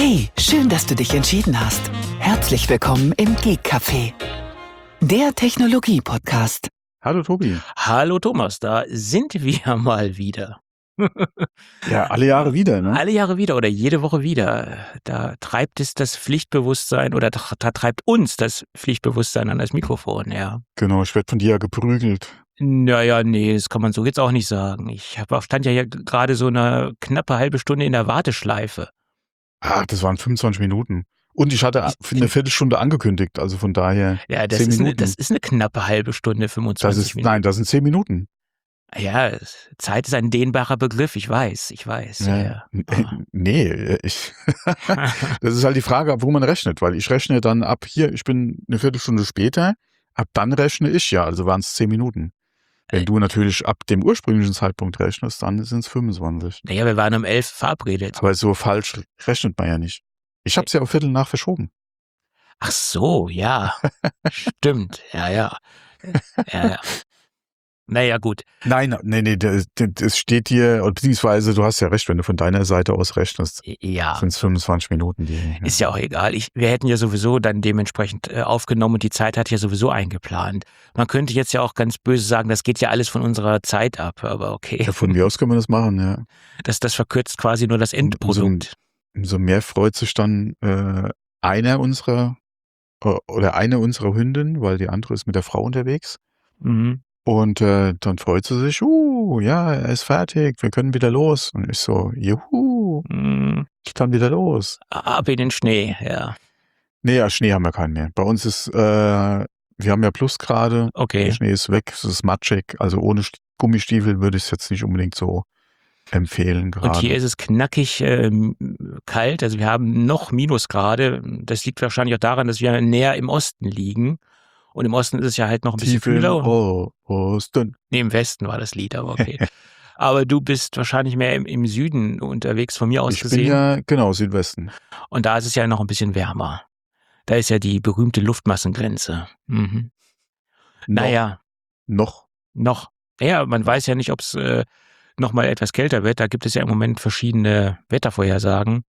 Hey, schön, dass du dich entschieden hast. Herzlich willkommen im Geek Café, der Technologie-Podcast. Hallo Tobi. Hallo Thomas, da sind wir mal wieder. Ja, alle Jahre wieder, ne? Alle Jahre wieder oder jede Woche wieder. Da treibt es das Pflichtbewusstsein oder da treibt uns das Pflichtbewusstsein an das Mikrofon, ja. Genau, ich werde von dir ja geprügelt. Naja, nee, das kann man so jetzt auch nicht sagen. Stand ja hier gerade so eine knappe halbe Stunde in der Warteschleife. Ach, das waren 25 Minuten. Und ich hatte für eine Viertelstunde angekündigt, also von daher Ja, 10 Minuten. Das ist eine knappe halbe Stunde, 25 Minuten. Nein, das sind 10 Minuten. Ja, Zeit ist ein dehnbarer Begriff, ich weiß. Ja. Nee, das ist halt die Frage, ab wo man rechnet, weil ich rechne dann ab hier, ich bin eine Viertelstunde später, ab dann rechne ich ja, also waren es 10 Minuten. Wenn du natürlich ab dem ursprünglichen Zeitpunkt rechnest, dann sind es 25. Naja, wir waren um 11 verabredet. Aber so falsch rechnet man ja nicht. Ich habe es ja auf Viertel nach verschoben. Ach so, ja. Stimmt, ja. Naja, gut. Nein, das steht hier, beziehungsweise du hast ja recht, wenn du von deiner Seite aus rechnest, Ja. sind es 25 Minuten. Ist ja auch egal. Wir hätten ja sowieso dann dementsprechend aufgenommen und die Zeit hat ja sowieso eingeplant. Man könnte jetzt ja auch ganz böse sagen, das geht ja alles von unserer Zeit ab, aber okay. Ja, von mir aus können wir das machen, ja. Das verkürzt quasi nur das Endprodukt. Umso mehr freut sich dann eine unserer Hündin, weil die andere ist mit der Frau unterwegs. Mhm. Und dann freut sie sich, ja, er ist fertig, wir können wieder los. Und ich so, juhu, ich kann wieder los. Ab in den Schnee, ja. Nee, ja, Schnee haben wir keinen mehr. Bei uns ist, wir haben ja Plusgrade, Okay. Der Schnee ist weg, es ist matschig, also ohne Gummistiefel würde ich es jetzt nicht unbedingt so empfehlen gerade. Und hier ist es knackig kalt, also wir haben noch Minusgrade. Das liegt wahrscheinlich auch daran, dass wir näher im Osten liegen. Und im Osten ist es ja halt noch ein bisschen kühler. Osten. Nee, im Westen war das Lied, aber okay. Aber du bist wahrscheinlich mehr im Süden unterwegs, von mir aus gesehen. Ich bin ja, genau, Südwesten. Und da ist es ja noch ein bisschen wärmer. Da ist ja die berühmte Luftmassengrenze. Mhm. Naja. Noch. Ja, man weiß ja nicht, ob es noch mal etwas kälter wird. Da gibt es ja im Moment verschiedene Wettervorhersagen.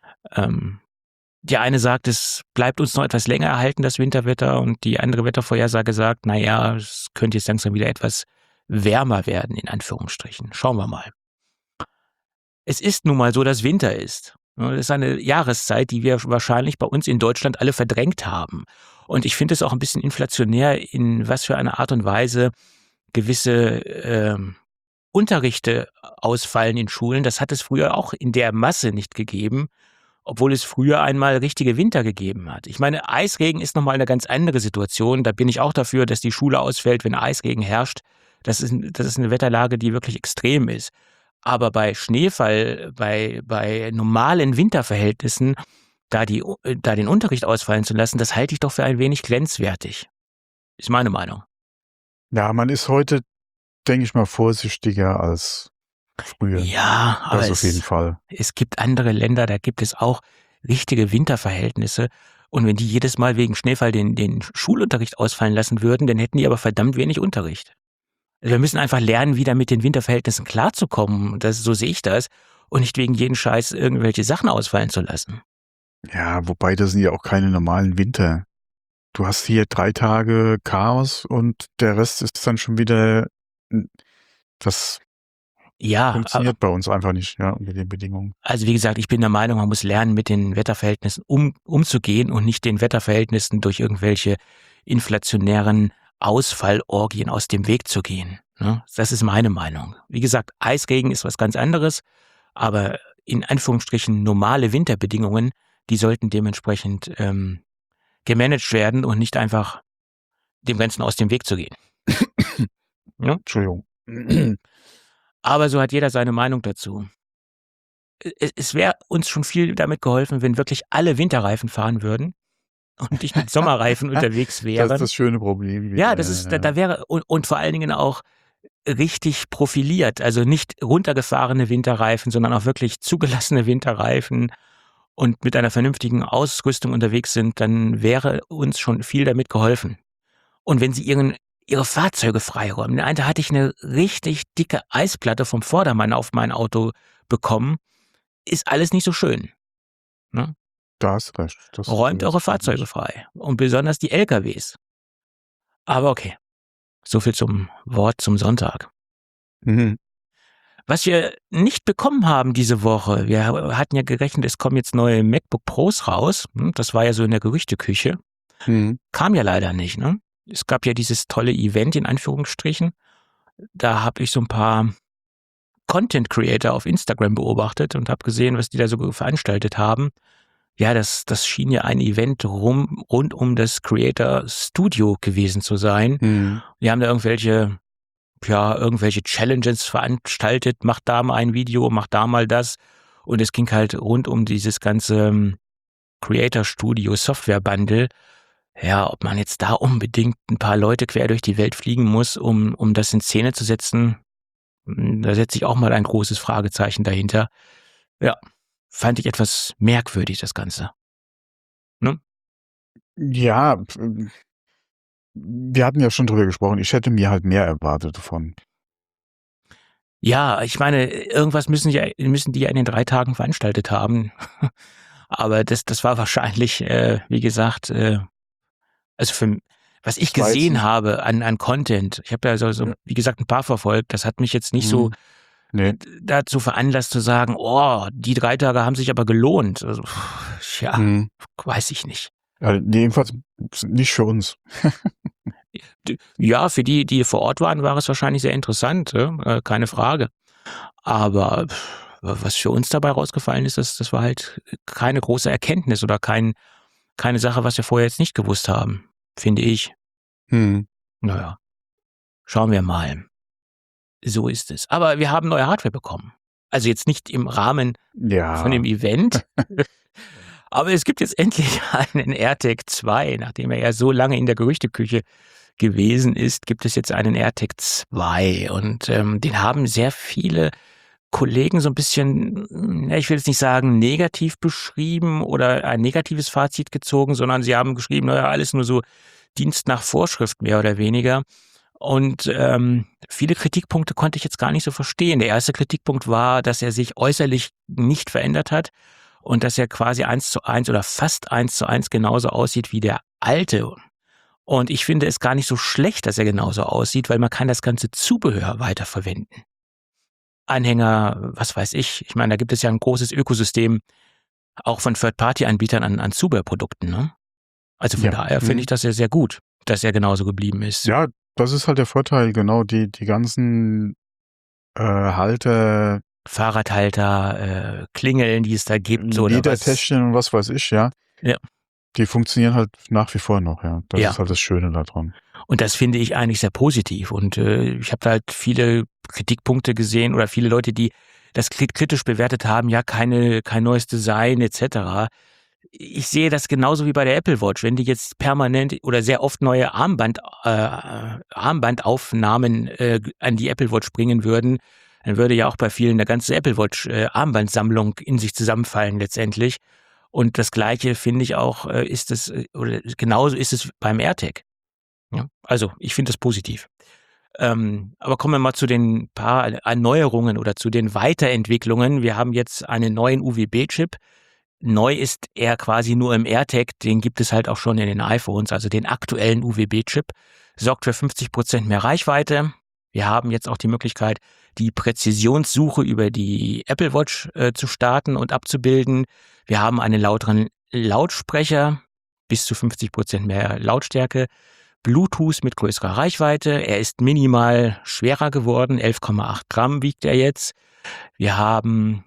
Die eine sagt, es bleibt uns noch etwas länger erhalten, das Winterwetter, und die andere Wettervorhersage sagt, naja, es könnte jetzt langsam wieder etwas wärmer werden, in Anführungsstrichen. Schauen wir mal. Es ist nun mal so, dass Winter ist. Das ist eine Jahreszeit, die wir wahrscheinlich bei uns in Deutschland alle verdrängt haben. Und ich finde es auch ein bisschen inflationär, in was für eine Art und Weise gewisse Unterrichte ausfallen in Schulen. Das hat es früher auch in der Masse nicht gegeben, obwohl es früher einmal richtige Winter gegeben hat. Ich meine, Eisregen ist nochmal eine ganz andere Situation. Da bin ich auch dafür, dass die Schule ausfällt, wenn Eisregen herrscht. Das ist eine Wetterlage, die wirklich extrem ist. Aber bei Schneefall, bei normalen Winterverhältnissen, da den Unterricht ausfallen zu lassen, das halte ich doch für ein wenig grenzwertig. Ist meine Meinung. Ja, man ist heute, denke ich mal, vorsichtiger als früher. Ja, aber das auf jeden Fall. Es gibt andere Länder, da gibt es auch richtige Winterverhältnisse. Und wenn die jedes Mal wegen Schneefall den Schulunterricht ausfallen lassen würden, dann hätten die aber verdammt wenig Unterricht. Also wir müssen einfach lernen, wieder mit den Winterverhältnissen klarzukommen. So sehe ich das. Und nicht wegen jeden Scheiß irgendwelche Sachen ausfallen zu lassen. Ja, wobei das sind ja auch keine normalen Winter. Du hast hier 3 Tage Chaos und der Rest ist dann schon wieder, das funktioniert bei uns einfach nicht, ja, unter den Bedingungen. Also wie gesagt, ich bin der Meinung, man muss lernen, mit den Wetterverhältnissen umzugehen und nicht den Wetterverhältnissen durch irgendwelche inflationären Ausfallorgien aus dem Weg zu gehen. Das ist meine Meinung. Wie gesagt, Eisregen ist was ganz anderes, aber in Anführungsstrichen normale Winterbedingungen, die sollten dementsprechend gemanagt werden und nicht einfach dem Ganzen aus dem Weg zu gehen. Ja? Entschuldigung. Aber so hat jeder seine Meinung dazu. Es wäre uns schon viel damit geholfen, wenn wirklich alle Winterreifen fahren würden und nicht mit Sommerreifen unterwegs wären. Das ist das schöne Problem. Ja, da wäre, und vor allen Dingen auch richtig profiliert, also nicht runtergefahrene Winterreifen, sondern auch wirklich zugelassene Winterreifen und mit einer vernünftigen Ausrüstung unterwegs sind, dann wäre uns schon viel damit geholfen. Und wenn sie ihre Fahrzeuge freiräumen. Da hatte ich eine richtig dicke Eisplatte vom Vordermann auf mein Auto bekommen. Ist alles nicht so schön. Ne? Da hast du recht. Das Räumt eure ist Fahrzeuge richtig. frei. Und besonders die LKWs. Aber okay, so viel zum Wort zum Sonntag. Mhm. Was wir nicht bekommen haben diese Woche, wir hatten ja gerechnet, es kommen jetzt neue MacBook Pros raus. Das war ja so in der Gerüchteküche. Mhm. Kam ja leider nicht, ne? Es gab ja dieses tolle Event in Anführungsstrichen. Da habe ich so ein paar Content Creator auf Instagram beobachtet und habe gesehen, was die da so veranstaltet haben. Ja, das schien ja ein Event rund um das Creator Studio gewesen zu sein. Mhm. Die haben da irgendwelche Challenges veranstaltet, mach da mal ein Video, mach da mal das. Und es ging halt rund um dieses ganze Creator Studio Software Bundle. Ja, ob man jetzt da unbedingt ein paar Leute quer durch die Welt fliegen muss, um das in Szene zu setzen, da setze ich auch mal ein großes Fragezeichen dahinter. Ja, fand ich etwas merkwürdig, das Ganze. Ne? Ja, wir hatten ja schon drüber gesprochen. Ich hätte mir halt mehr erwartet davon. Ja, ich meine, irgendwas müssen die ja in den 3 Tagen veranstaltet haben. Aber das war wahrscheinlich, wie gesagt, also was ich Das war jetzt gesehen nicht. habe an Content, ich habe da so, Ja. wie gesagt, ein paar verfolgt, das hat mich jetzt nicht so Nee. dazu veranlasst zu sagen, oh, die 3 Tage haben sich aber gelohnt. Also, ja, Mhm. weiß ich nicht. Nee, jedenfalls nicht für uns. Ja, für die vor Ort waren, war es wahrscheinlich sehr interessant, keine Frage. Aber was für uns dabei rausgefallen ist, das war halt keine große Erkenntnis oder keine Sache, was wir vorher jetzt nicht gewusst haben, finde ich. Mhm. Naja, schauen wir mal. So ist es. Aber wir haben neue Hardware bekommen. Also jetzt nicht im Rahmen von dem Ja. Event, aber es gibt jetzt endlich einen AirTag 2. Nachdem er ja so lange in der Gerüchteküche gewesen ist, gibt es jetzt einen AirTag 2 und den haben sehr viele Kollegen so ein bisschen, ich will jetzt nicht sagen negativ beschrieben oder ein negatives Fazit gezogen, sondern sie haben geschrieben, naja, alles nur so Dienst nach Vorschrift mehr oder weniger. Und viele Kritikpunkte konnte ich jetzt gar nicht so verstehen. Der erste Kritikpunkt war, dass er sich äußerlich nicht verändert hat und dass er quasi 1:1 oder fast 1:1 genauso aussieht wie der alte. Und ich finde es gar nicht so schlecht, dass er genauso aussieht, weil man kann das ganze Zubehör weiterverwenden. Anhänger, was weiß ich. Ich meine, da gibt es ja ein großes Ökosystem auch von Third-Party-Anbietern an Zubehörprodukten, ne? Also von Ja. daher finde ich das ja sehr gut, dass er genauso geblieben ist. Ja, das ist halt der Vorteil, genau, die ganzen Halter, Fahrradhalter, Klingeln, die es da gibt oder was. Ledertäschchen und was weiß ich, ja, Ja. die funktionieren halt nach wie vor noch, ja. Das Ja. ist halt das Schöne daran. Und das finde ich eigentlich sehr positiv. Und ich habe da halt viele Kritikpunkte gesehen oder viele Leute, die das kritisch bewertet haben, ja, kein neues Design etc. Ich sehe das genauso wie bei der Apple Watch. Wenn die jetzt permanent oder sehr oft neue Armbandaufnahmen an die Apple Watch bringen würden, dann würde ja auch bei vielen der ganze Apple Watch Armbandsammlung in sich zusammenfallen letztendlich. Und das Gleiche finde ich auch, oder genauso ist es beim AirTag. Ja, also ich finde das positiv. Aber kommen wir mal zu den paar Erneuerungen oder zu den Weiterentwicklungen. Wir haben jetzt einen neuen UWB-Chip. Neu ist er quasi nur im AirTag, den gibt es halt auch schon in den iPhones, also den aktuellen UWB-Chip, sorgt für 50% mehr Reichweite. Wir haben jetzt auch die Möglichkeit, die Präzisionssuche über die Apple Watch zu starten und abzubilden. Wir haben einen lauteren Lautsprecher, bis zu 50% mehr Lautstärke. Bluetooth mit größerer Reichweite. Er ist minimal schwerer geworden, 11,8 Gramm wiegt er jetzt. Wir haben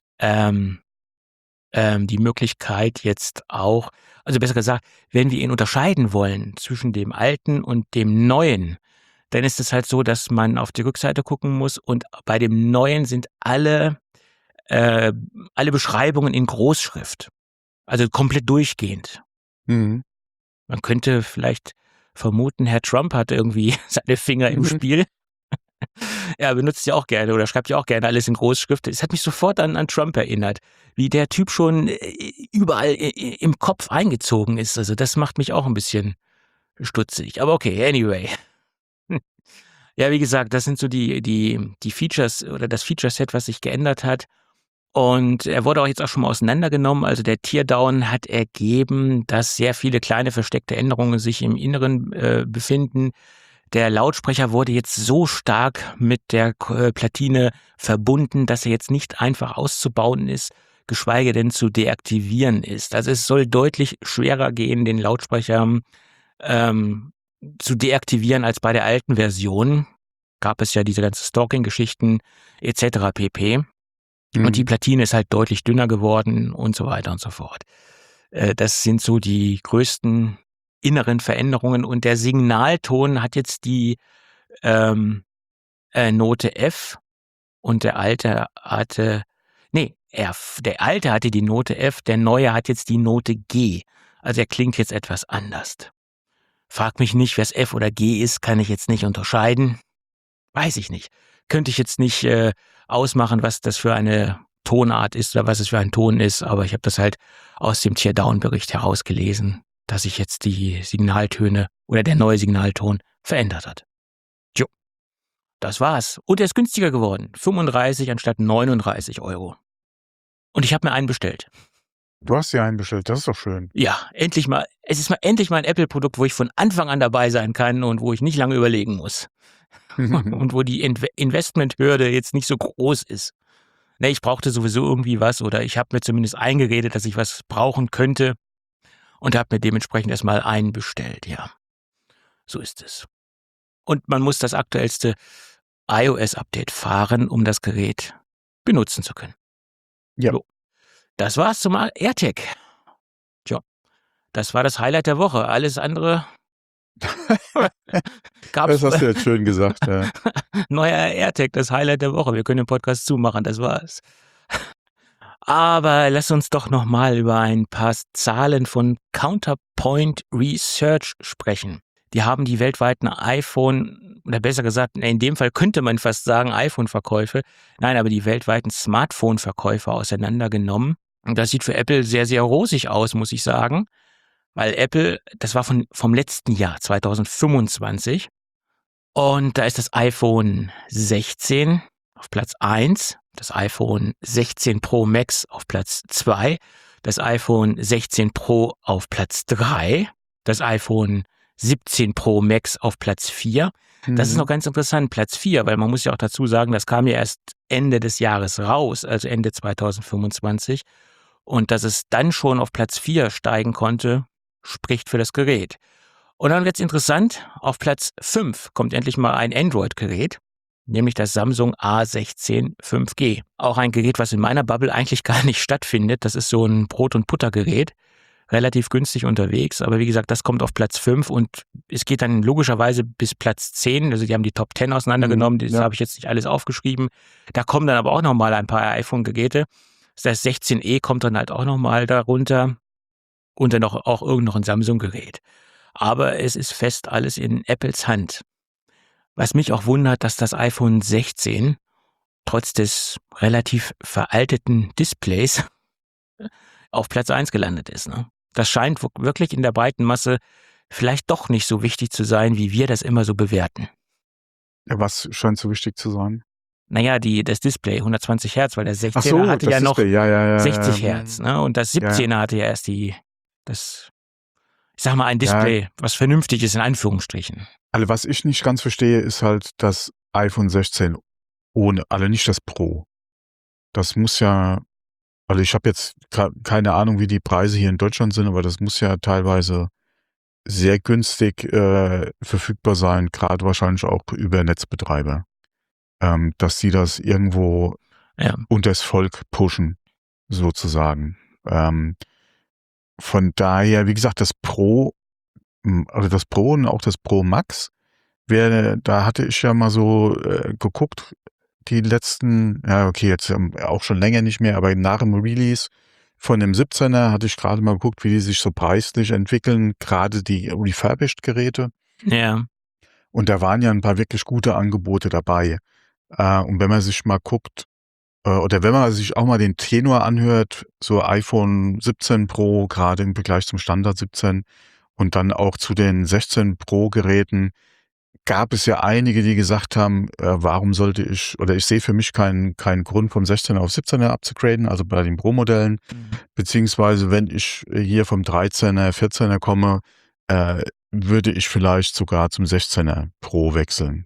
die Möglichkeit jetzt auch, also besser gesagt, wenn wir ihn unterscheiden wollen zwischen dem alten und dem neuen, dann ist es halt so, dass man auf die Rückseite gucken muss und bei dem neuen sind alle Beschreibungen in Großschrift. Also komplett durchgehend. Mhm. Man könnte vielleicht vermuten, Herr Trump hat irgendwie seine Finger im Spiel. Er benutzt ja auch gerne oder schreibt ja auch gerne alles in Großschrift. Es hat mich sofort an Trump erinnert, wie der Typ schon überall im Kopf eingezogen ist. Also das macht mich auch ein bisschen stutzig. Aber okay, anyway. Ja, wie gesagt, das sind so die Features oder das Feature-Set, was sich geändert hat. Und er wurde auch jetzt auch schon mal auseinandergenommen. Also der Teardown hat ergeben, dass sehr viele kleine versteckte Änderungen sich im Inneren befinden. Der Lautsprecher wurde jetzt so stark mit der Platine verbunden, dass er jetzt nicht einfach auszubauen ist, geschweige denn zu deaktivieren ist. Also es soll deutlich schwerer gehen, den Lautsprecher zu deaktivieren als bei der alten Version. Gab es ja diese ganzen Stalking-Geschichten etc. pp. Und die Platine ist halt deutlich dünner geworden und so weiter und so fort. Das sind so die größten inneren Veränderungen. Und der Signalton hat jetzt die Note F und der alte hatte, der alte hatte die Note F, der neue hat jetzt die Note G. Also er klingt jetzt etwas anders. Frag mich nicht, was F oder G ist, kann ich jetzt nicht unterscheiden. Weiß ich nicht. Könnte ich jetzt nicht ausmachen, was das für eine Tonart ist oder was es für ein Ton ist, aber ich habe das halt aus dem Teardown-Bericht herausgelesen, dass sich jetzt die Signaltöne oder der neue Signalton verändert hat. Jo, das war's. Und er ist günstiger geworden. 35 anstatt 39 €. Und ich habe mir einen bestellt. Du hast dir einen bestellt, das ist doch schön. Ja, endlich mal. Es ist mal endlich mal ein Apple-Produkt, wo ich von Anfang an dabei sein kann und wo ich nicht lange überlegen muss. Und wo die Investmenthürde jetzt nicht so groß ist. Ne, ich brauchte sowieso irgendwie was oder ich habe mir zumindest eingeredet, dass ich was brauchen könnte und habe mir dementsprechend erstmal einen bestellt, ja. So ist es. Und man muss das aktuellste iOS-Update fahren, um das Gerät benutzen zu können. Ja. So. Das war's zum AirTag. Tja, das war das Highlight der Woche. Alles andere gab's. Das hast du jetzt schön gesagt, ja. Neuer AirTag, das Highlight der Woche. Wir können den Podcast zumachen, das war's. Aber lass uns doch nochmal über ein paar Zahlen von Counterpoint Research sprechen. Die haben die weltweiten iPhone, oder besser gesagt, in dem Fall könnte man fast sagen iPhone-Verkäufe, nein, aber die weltweiten Smartphone-Verkäufe auseinandergenommen. Und das sieht für Apple sehr, sehr rosig aus, muss ich sagen. Weil Apple, das war vom letzten Jahr, 2025. Und da ist das iPhone 16 auf Platz 1, das iPhone 16 Pro Max auf Platz 2, das iPhone 16 Pro auf Platz 3, das iPhone 17 Pro Max auf Platz 4. Das ist noch ganz interessant, Platz 4, weil man muss ja auch dazu sagen, das kam ja erst Ende des Jahres raus, also Ende 2025. Und dass es dann schon auf Platz 4 steigen konnte, spricht für das Gerät. Und dann wird's interessant, auf Platz 5 kommt endlich mal ein Android-Gerät, nämlich das Samsung A16 5G. Auch ein Gerät, was in meiner Bubble eigentlich gar nicht stattfindet. Das ist so ein Brot- und Buttergerät, relativ günstig unterwegs. Aber wie gesagt, das kommt auf Platz 5 und es geht dann logischerweise bis Platz 10. Also die haben die Top 10 auseinandergenommen, das habe ich jetzt nicht alles aufgeschrieben. Da kommen dann aber auch nochmal ein paar iPhone-Geräte. Das 16e kommt dann halt auch nochmal darunter. Und dann auch irgend noch ein Samsung-Gerät. Aber es ist fest alles in Apples Hand. Was mich auch wundert, dass das iPhone 16 trotz des relativ veralteten Displays auf Platz 1 gelandet ist. Ne? Das scheint wirklich in der breiten Masse vielleicht doch nicht so wichtig zu sein, wie wir das immer so bewerten. Was scheint so wichtig zu sein? Naja, das Display 120 Hertz, weil der 16er hatte ja noch 60 Hertz. Ne? Und das 17er hatte ja erst ich sag mal, ein Display, was vernünftig ist, in Anführungsstrichen. Also was ich nicht ganz verstehe, ist halt das iPhone 16 ohne, also nicht das Pro. Das muss ja, also ich habe jetzt keine Ahnung, wie die Preise hier in Deutschland sind, aber das muss ja teilweise sehr günstig verfügbar sein, gerade wahrscheinlich auch über Netzbetreiber, dass die das irgendwo unters Volk pushen, sozusagen. Von daher, wie gesagt, das Pro, also das Pro und auch das Pro Max, da hatte ich ja mal so geguckt, die letzten, ja okay, jetzt auch schon länger nicht mehr, aber nach dem Release von dem 17er hatte ich gerade mal geguckt, wie die sich so preislich entwickeln, gerade die Refurbished-Geräte. Ja. Und da waren ja ein paar wirklich gute Angebote dabei. Und wenn man sich mal guckt, oder wenn man sich auch mal den Tenor anhört, so iPhone 17 Pro, gerade im Vergleich zum Standard 17 und dann auch zu den 16 Pro Geräten, gab es ja einige, die gesagt haben, warum sollte ich sehe für mich keinen Grund vom 16er auf 17er abzugraden, also bei den Pro-Modellen, beziehungsweise wenn ich hier vom 13er, 14er komme, würde ich vielleicht sogar zum 16er Pro wechseln.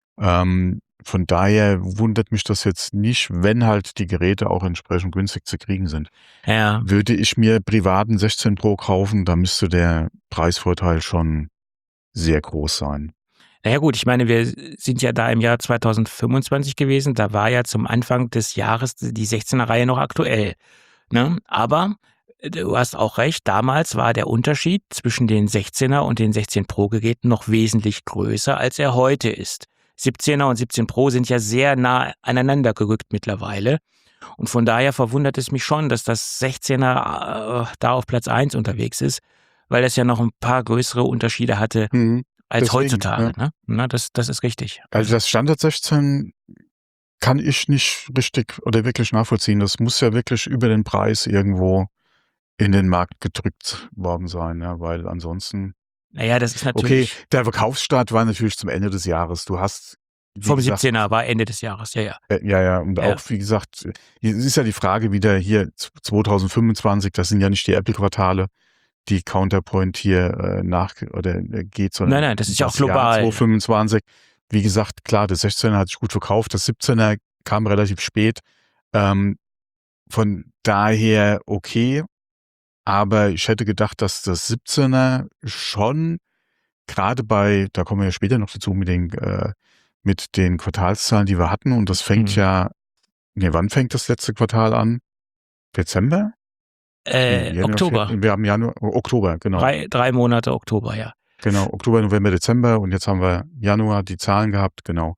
Von daher wundert mich das jetzt nicht, wenn halt die Geräte auch entsprechend günstig zu kriegen sind. Ja. Würde ich mir privaten 16 Pro kaufen, dann müsste der Preisvorteil schon sehr groß sein. Naja gut, ich meine, wir sind ja da im Jahr 2025 gewesen, da war ja zum Anfang des Jahres die 16er-Reihe noch aktuell. Ne? Aber du hast auch recht, damals war der Unterschied zwischen den 16er und den 16 Pro-Geräten noch wesentlich größer, als er heute ist. 17er und 17 Pro sind ja sehr nah aneinander gerückt mittlerweile. Und von daher verwundert es mich schon, dass das 16er da auf Platz 1 unterwegs ist, weil es ja noch ein paar größere Unterschiede hatte als Deswegen, heutzutage. ja. Ne? Na, das ist richtig. Also das Standard 16 kann ich nicht richtig oder wirklich nachvollziehen. Das muss ja wirklich über den Preis irgendwo in den Markt gedrückt worden sein, ja, weil ansonsten. Naja, das ist Okay, natürlich der Verkaufsstart war natürlich zum Ende des Jahres. Du hast, wie vom gesagt, 17er war Ende des Jahres, ja. ja, und Ja. auch, wie gesagt, es ist ja die Frage wieder hier 2025, das sind ja nicht die Apple-Quartale, die Counterpoint hier geht, sondern Nein, das ist ja auch das Jahr global. 2025. Wie gesagt, klar, das 16er hat sich gut verkauft, das 17er kam relativ spät. Von daher okay, aber ich hätte gedacht, dass das 17er schon gerade da kommen wir ja später noch dazu mit den Quartalszahlen, die wir hatten, und das fängt wann fängt das letzte Quartal an? Dezember? Oktober. Wir haben Januar, Oktober, genau. 3 Monate Oktober, ja. Genau, Oktober, November, Dezember, und jetzt haben wir Januar die Zahlen gehabt, genau.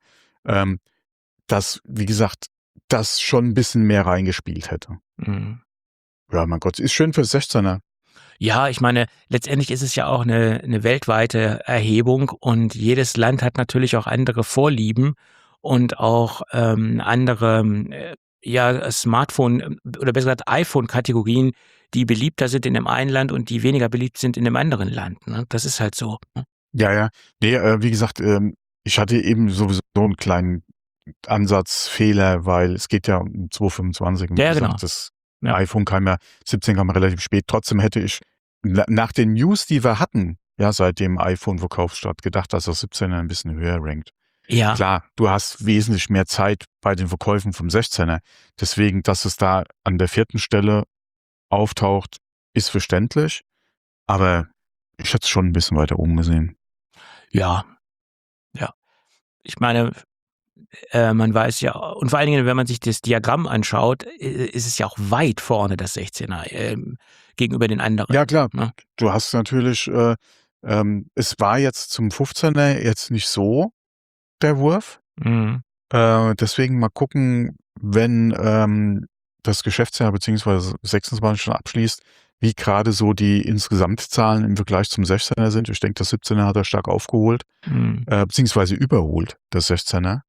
Das, wie gesagt, das schon ein bisschen mehr reingespielt hätte. Mhm. Ja, mein Gott, ist schön fürs 16er. Ja, ich meine, letztendlich ist es ja auch eine weltweite Erhebung und jedes Land hat natürlich auch andere Vorlieben und auch andere Smartphone oder besser gesagt iPhone-Kategorien, die beliebter sind in dem einen Land und die weniger beliebt sind in dem anderen Land. Ne? Das ist halt so. Ne? Ja. Nee, wie gesagt, ich hatte eben sowieso einen kleinen Ansatzfehler, weil es geht ja um 225. Und Ja, wie gesagt, genau. das Ja. iPhone 17 kam relativ spät. Trotzdem hätte ich nach den News, die wir hatten, ja, seit dem iPhone-Verkaufsstart, gedacht, dass das 17er ein bisschen höher rankt. Ja. Klar, du hast wesentlich mehr Zeit bei den Verkäufen vom 16er. Deswegen, dass es da an der 4. Stelle auftaucht, ist verständlich. Aber ich hätte es schon ein bisschen weiter oben gesehen. Ja. Ich meine, man weiß ja, und vor allen Dingen, wenn man sich das Diagramm anschaut, ist es ja auch weit vorne, das 16er, gegenüber den anderen. Ja, klar. Ne? Du hast natürlich, es war jetzt zum 15er jetzt nicht so der Wurf. Mhm. Deswegen mal gucken, wenn das Geschäftsjahr beziehungsweise 26 schon abschließt, wie gerade so die Insgesamtzahlen im Vergleich zum 16er sind. Ich denke, das 17er hat er stark aufgeholt, beziehungsweise überholt, das 16er.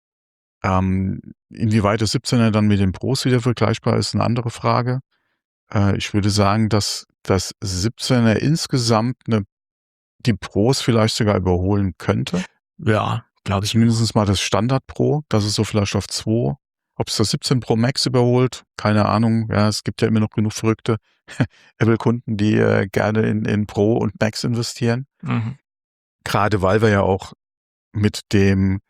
Inwieweit das 17er dann mit den Pros wieder vergleichbar ist, eine andere Frage. Ich würde sagen, dass das 17er insgesamt die Pros vielleicht sogar überholen könnte. Ja, glaube ich. Mindestens mal das Standard Pro, das ist so vielleicht auf 2. Ob es das 17 Pro Max überholt, keine Ahnung. Ja, es gibt ja immer noch genug verrückte Apple-Kunden, die gerne in Pro und Max investieren. Mhm. Gerade weil wir ja auch mit dem,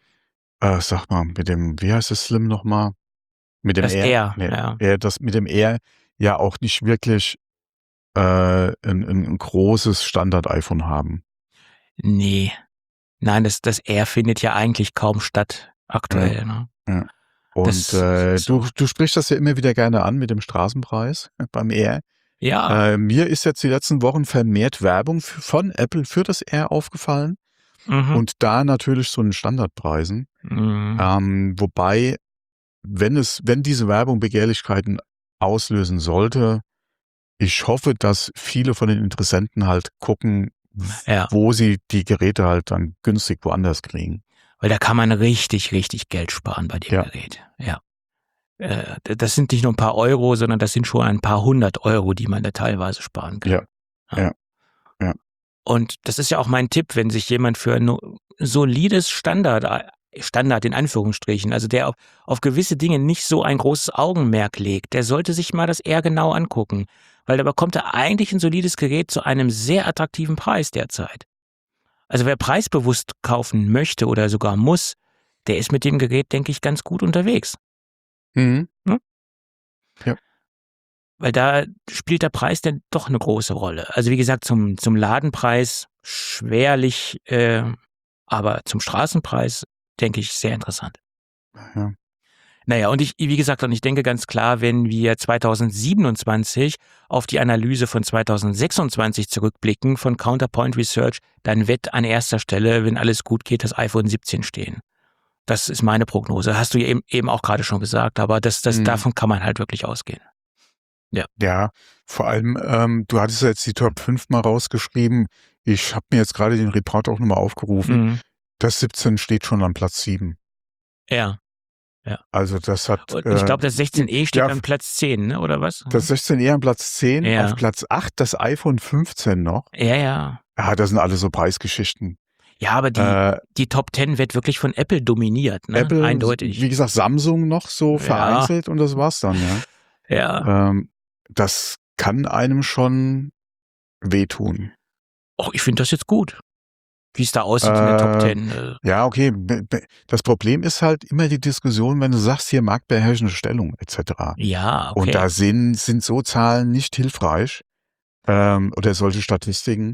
wie heißt das Slim nochmal? Mit dem Das Air. ja. Mit dem Air ja auch nicht wirklich ein großes Standard-iPhone haben. Nee. Nein, das Air findet ja eigentlich kaum statt aktuell. Ja. Ne? Ja. Und du sprichst das ja immer wieder gerne an mit dem Straßenpreis beim Air. Ja. Mir ist jetzt die letzten Wochen vermehrt Werbung von Apple für das Air aufgefallen. Und da natürlich so in Standardpreisen. Wobei, wenn diese Werbung Begehrlichkeiten auslösen sollte, ich hoffe, dass viele von den Interessenten halt gucken, wo sie die Geräte halt dann günstig woanders kriegen. Weil da kann man richtig, richtig Geld sparen bei dem Gerät. Ja. Das sind nicht nur ein paar Euro, sondern das sind schon ein paar 100 Euro, die man da teilweise sparen kann. Ja. Und das ist ja auch mein Tipp, wenn sich jemand für ein solides Standard in Anführungsstrichen, also der auf gewisse Dinge nicht so ein großes Augenmerk legt, der sollte sich mal das eher genau angucken, weil da bekommt er eigentlich ein solides Gerät zu einem sehr attraktiven Preis derzeit. Also wer preisbewusst kaufen möchte oder sogar muss, der ist mit dem Gerät, denke ich, ganz gut unterwegs. Mhm. Hm? Ja. Weil da spielt der Preis dann doch eine große Rolle. Also wie gesagt, zum Ladenpreis schwerlich, aber zum Straßenpreis denke ich sehr interessant. Ja. Naja, und ich denke ganz klar, wenn wir 2027 auf die Analyse von 2026 zurückblicken von Counterpoint Research, dann wird an erster Stelle, wenn alles gut geht, das iPhone 17 stehen. Das ist meine Prognose. Hast du ja eben auch gerade schon gesagt, aber davon kann man halt wirklich ausgehen. Ja, vor allem, du hattest ja jetzt die Top 5 mal rausgeschrieben. Ich habe mir jetzt gerade den Report auch nochmal aufgerufen. Mhm. Das 17 steht schon an Platz 7. Ja. Also das hat... Und ich glaube, das 16e steht ja, an Platz 10, ne? Oder was? Das 16 an Platz 10, Ja. auf Platz 8 das iPhone 15 noch. Ja. Ja, das sind alle so Preisgeschichten. Ja, aber die Top 10 wird wirklich von Apple dominiert, ne? Apple, Eindeutig. wie gesagt, Samsung noch so vereinzelt und das war's dann, ja. Ja. Das kann einem schon wehtun. Ich finde das jetzt gut, wie es da aussieht in der Top 10. Ja, okay. Das Problem ist halt immer die Diskussion, wenn du sagst, hier marktbeherrschende Stellung etc. Ja, okay. Und da sind so Zahlen nicht hilfreich oder solche Statistiken.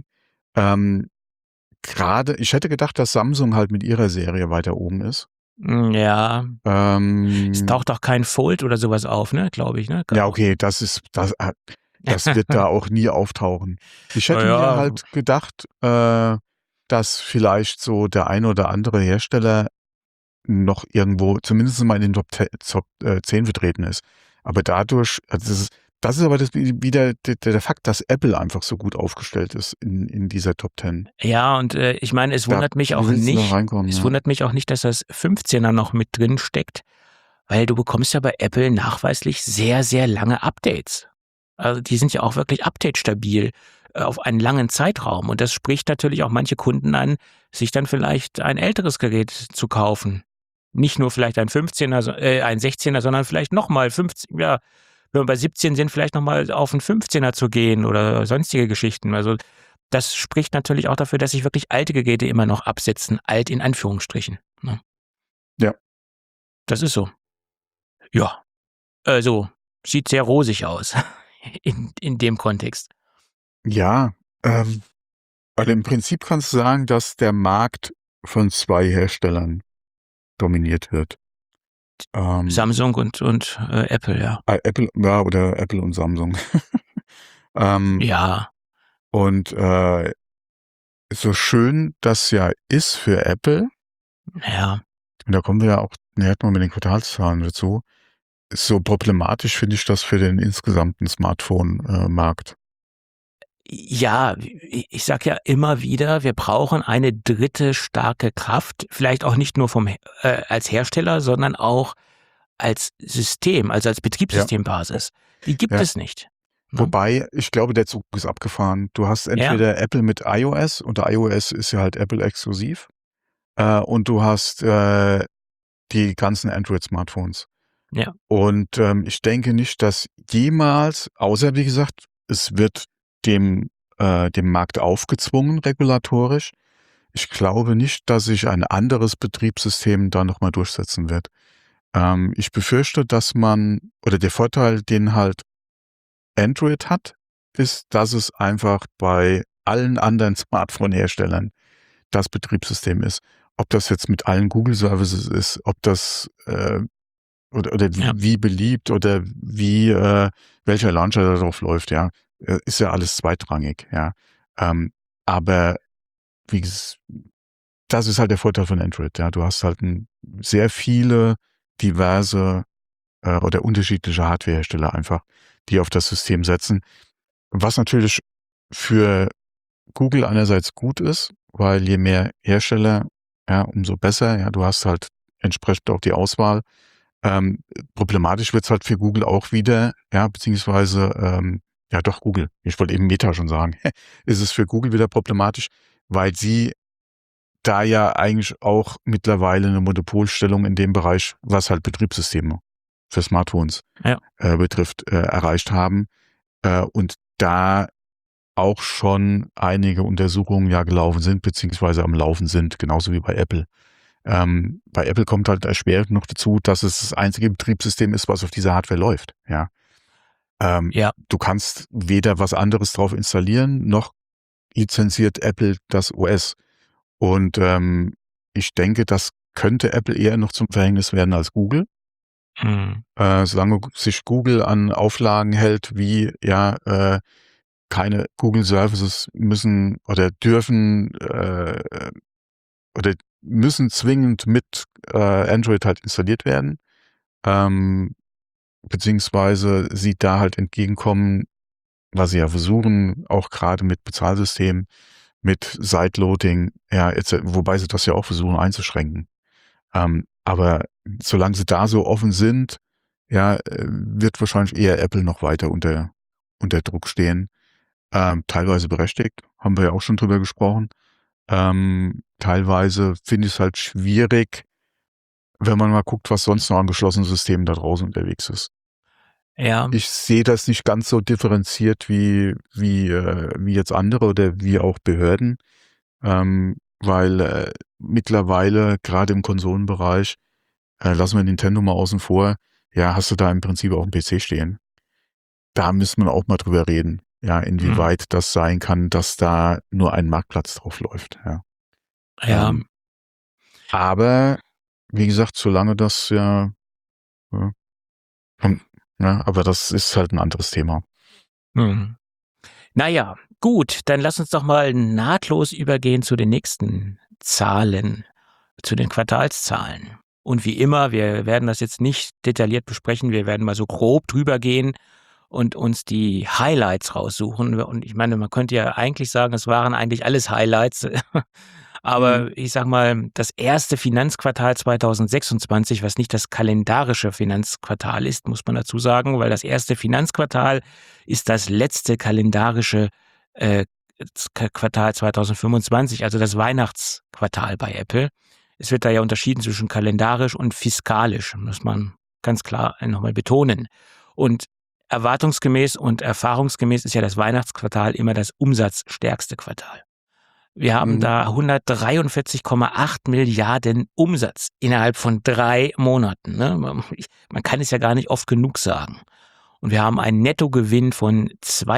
Gerade, ich hätte gedacht, dass Samsung halt mit ihrer Serie weiter oben ist. Ja. Es taucht doch kein Fold oder sowas auf, ne? Glaube ich, ne? Ja, okay, das wird da auch nie auftauchen. Ich hätte mir halt gedacht, dass vielleicht so der ein oder andere Hersteller noch irgendwo, zumindest mal in den Top 10 vertreten ist. Aber dadurch, das ist aber wieder der Fakt, dass Apple einfach so gut aufgestellt ist in dieser Top 10. Ja, und ich meine, es wundert mich auch nicht, wundert mich auch nicht, dass das 15er noch mit drin steckt, weil du bekommst ja bei Apple nachweislich sehr, sehr lange Updates. Also die sind ja auch wirklich update-stabil auf einen langen Zeitraum. Und das spricht natürlich auch manche Kunden an, sich dann vielleicht ein älteres Gerät zu kaufen. Nicht nur vielleicht ein 15er, ein 16er, sondern vielleicht nochmal 15, ja, wenn wir bei 17 sind, vielleicht nochmal auf einen 15er zu gehen oder sonstige Geschichten. Also das spricht natürlich auch dafür, dass sich wirklich alte Geräte immer noch absetzen. Alt in Anführungsstrichen. Ne? Ja. Das ist so. Ja. Also, sieht sehr rosig aus in dem Kontext. Ja, also im Prinzip kannst du sagen, dass der Markt von 2 Herstellern dominiert wird. Samsung und Apple, ja. Apple, ja, oder Apple und Samsung. Ja. Und so schön das ja ist für Apple, Ja. und da kommen wir ja auch näher mal mit den Quartalszahlen dazu, so problematisch finde ich das für den insgesamten Smartphone-Markt. Ja, ich sag ja immer wieder, wir brauchen eine dritte starke Kraft, vielleicht auch nicht nur als Hersteller, sondern auch als System, also als Betriebssystembasis. Die gibt es nicht. Wobei, ich glaube, der Zug ist abgefahren. Du hast entweder Apple mit iOS, und der iOS ist ja halt Apple exklusiv, und du hast die ganzen Android-Smartphones. Ja. Und ich denke nicht, dass jemals, außer wie gesagt, es wird dem Markt aufgezwungen, regulatorisch. Ich glaube nicht, dass sich ein anderes Betriebssystem da nochmal durchsetzen wird. Ich befürchte, dass der Vorteil, den halt Android hat, ist, dass es einfach bei allen anderen Smartphone-Herstellern das Betriebssystem ist. Ob das jetzt mit allen Google-Services ist, ob das oder wie beliebt oder wie welcher Launcher darauf läuft, ja, ist ja alles zweitrangig, ja. Aber wie gesagt, das ist halt der Vorteil von Android, ja. Du hast halt sehr viele diverse oder unterschiedliche Hardwarehersteller einfach, die auf das System setzen. Was natürlich für Google einerseits gut ist, weil je mehr Hersteller, ja, umso besser. Ja, du hast halt entsprechend auch die Auswahl. Problematisch wird's halt für Google auch wieder, ja, beziehungsweise Ja, doch, Google. Ich wollte eben Meta schon sagen. Ist es für Google wieder problematisch, weil sie da ja eigentlich auch mittlerweile eine Monopolstellung in dem Bereich, was halt Betriebssysteme für Smartphones Ja. betrifft, erreicht haben. Und da auch schon einige Untersuchungen ja gelaufen sind, beziehungsweise am Laufen sind, genauso wie bei Apple. Bei Apple kommt halt erschwerend noch dazu, dass es das einzige Betriebssystem ist, was auf dieser Hardware läuft. Ja. Ja. Du kannst weder was anderes drauf installieren, noch lizenziert Apple das OS. Und ich denke, das könnte Apple eher noch zum Verhängnis werden als Google. Mhm. Solange sich Google an Auflagen hält, wie keine Google Services müssen oder dürfen oder müssen zwingend mit Android halt installiert werden, beziehungsweise sie da halt entgegenkommen, was sie ja versuchen, auch gerade mit Bezahlsystemen, mit Sideloading, wobei sie das ja auch versuchen einzuschränken. Aber solange sie da so offen sind, wird wahrscheinlich eher Apple noch weiter unter Druck stehen. Teilweise berechtigt, haben wir ja auch schon drüber gesprochen. Teilweise finde ich es halt schwierig, wenn man mal guckt, was sonst noch an geschlossenen Systemen da draußen unterwegs ist. Ja. Ich sehe das nicht ganz so differenziert wie jetzt andere oder wie auch Behörden, weil mittlerweile, gerade im Konsolenbereich, lassen wir Nintendo mal außen vor, hast du da im Prinzip auch einen PC stehen. Da müssen wir auch mal drüber reden, inwieweit das sein kann, dass da nur ein Marktplatz drauf läuft. Ja. Aber, wie gesagt, solange das aber das ist halt ein anderes Thema. Naja, gut, dann lass uns doch mal nahtlos übergehen zu den nächsten Zahlen, zu den Quartalszahlen. Und wie immer, wir werden das jetzt nicht detailliert besprechen, wir werden mal so grob drüber gehen und uns die Highlights raussuchen. Und ich meine, man könnte ja eigentlich sagen, es waren eigentlich alles Highlights. Aber ich sag mal, das erste Finanzquartal 2026, was nicht das kalendarische Finanzquartal ist, muss man dazu sagen, weil das erste Finanzquartal ist das letzte kalendarische Quartal 2025, also das Weihnachtsquartal bei Apple. Es wird da ja unterschieden zwischen kalendarisch und fiskalisch, muss man ganz klar nochmal betonen. Und erwartungsgemäß und erfahrungsgemäß ist ja das Weihnachtsquartal immer das umsatzstärkste Quartal. Wir haben da 143,8 Milliarden Umsatz innerhalb von 3 Monaten. Ne? Man kann es ja gar nicht oft genug sagen. Und wir haben einen Nettogewinn von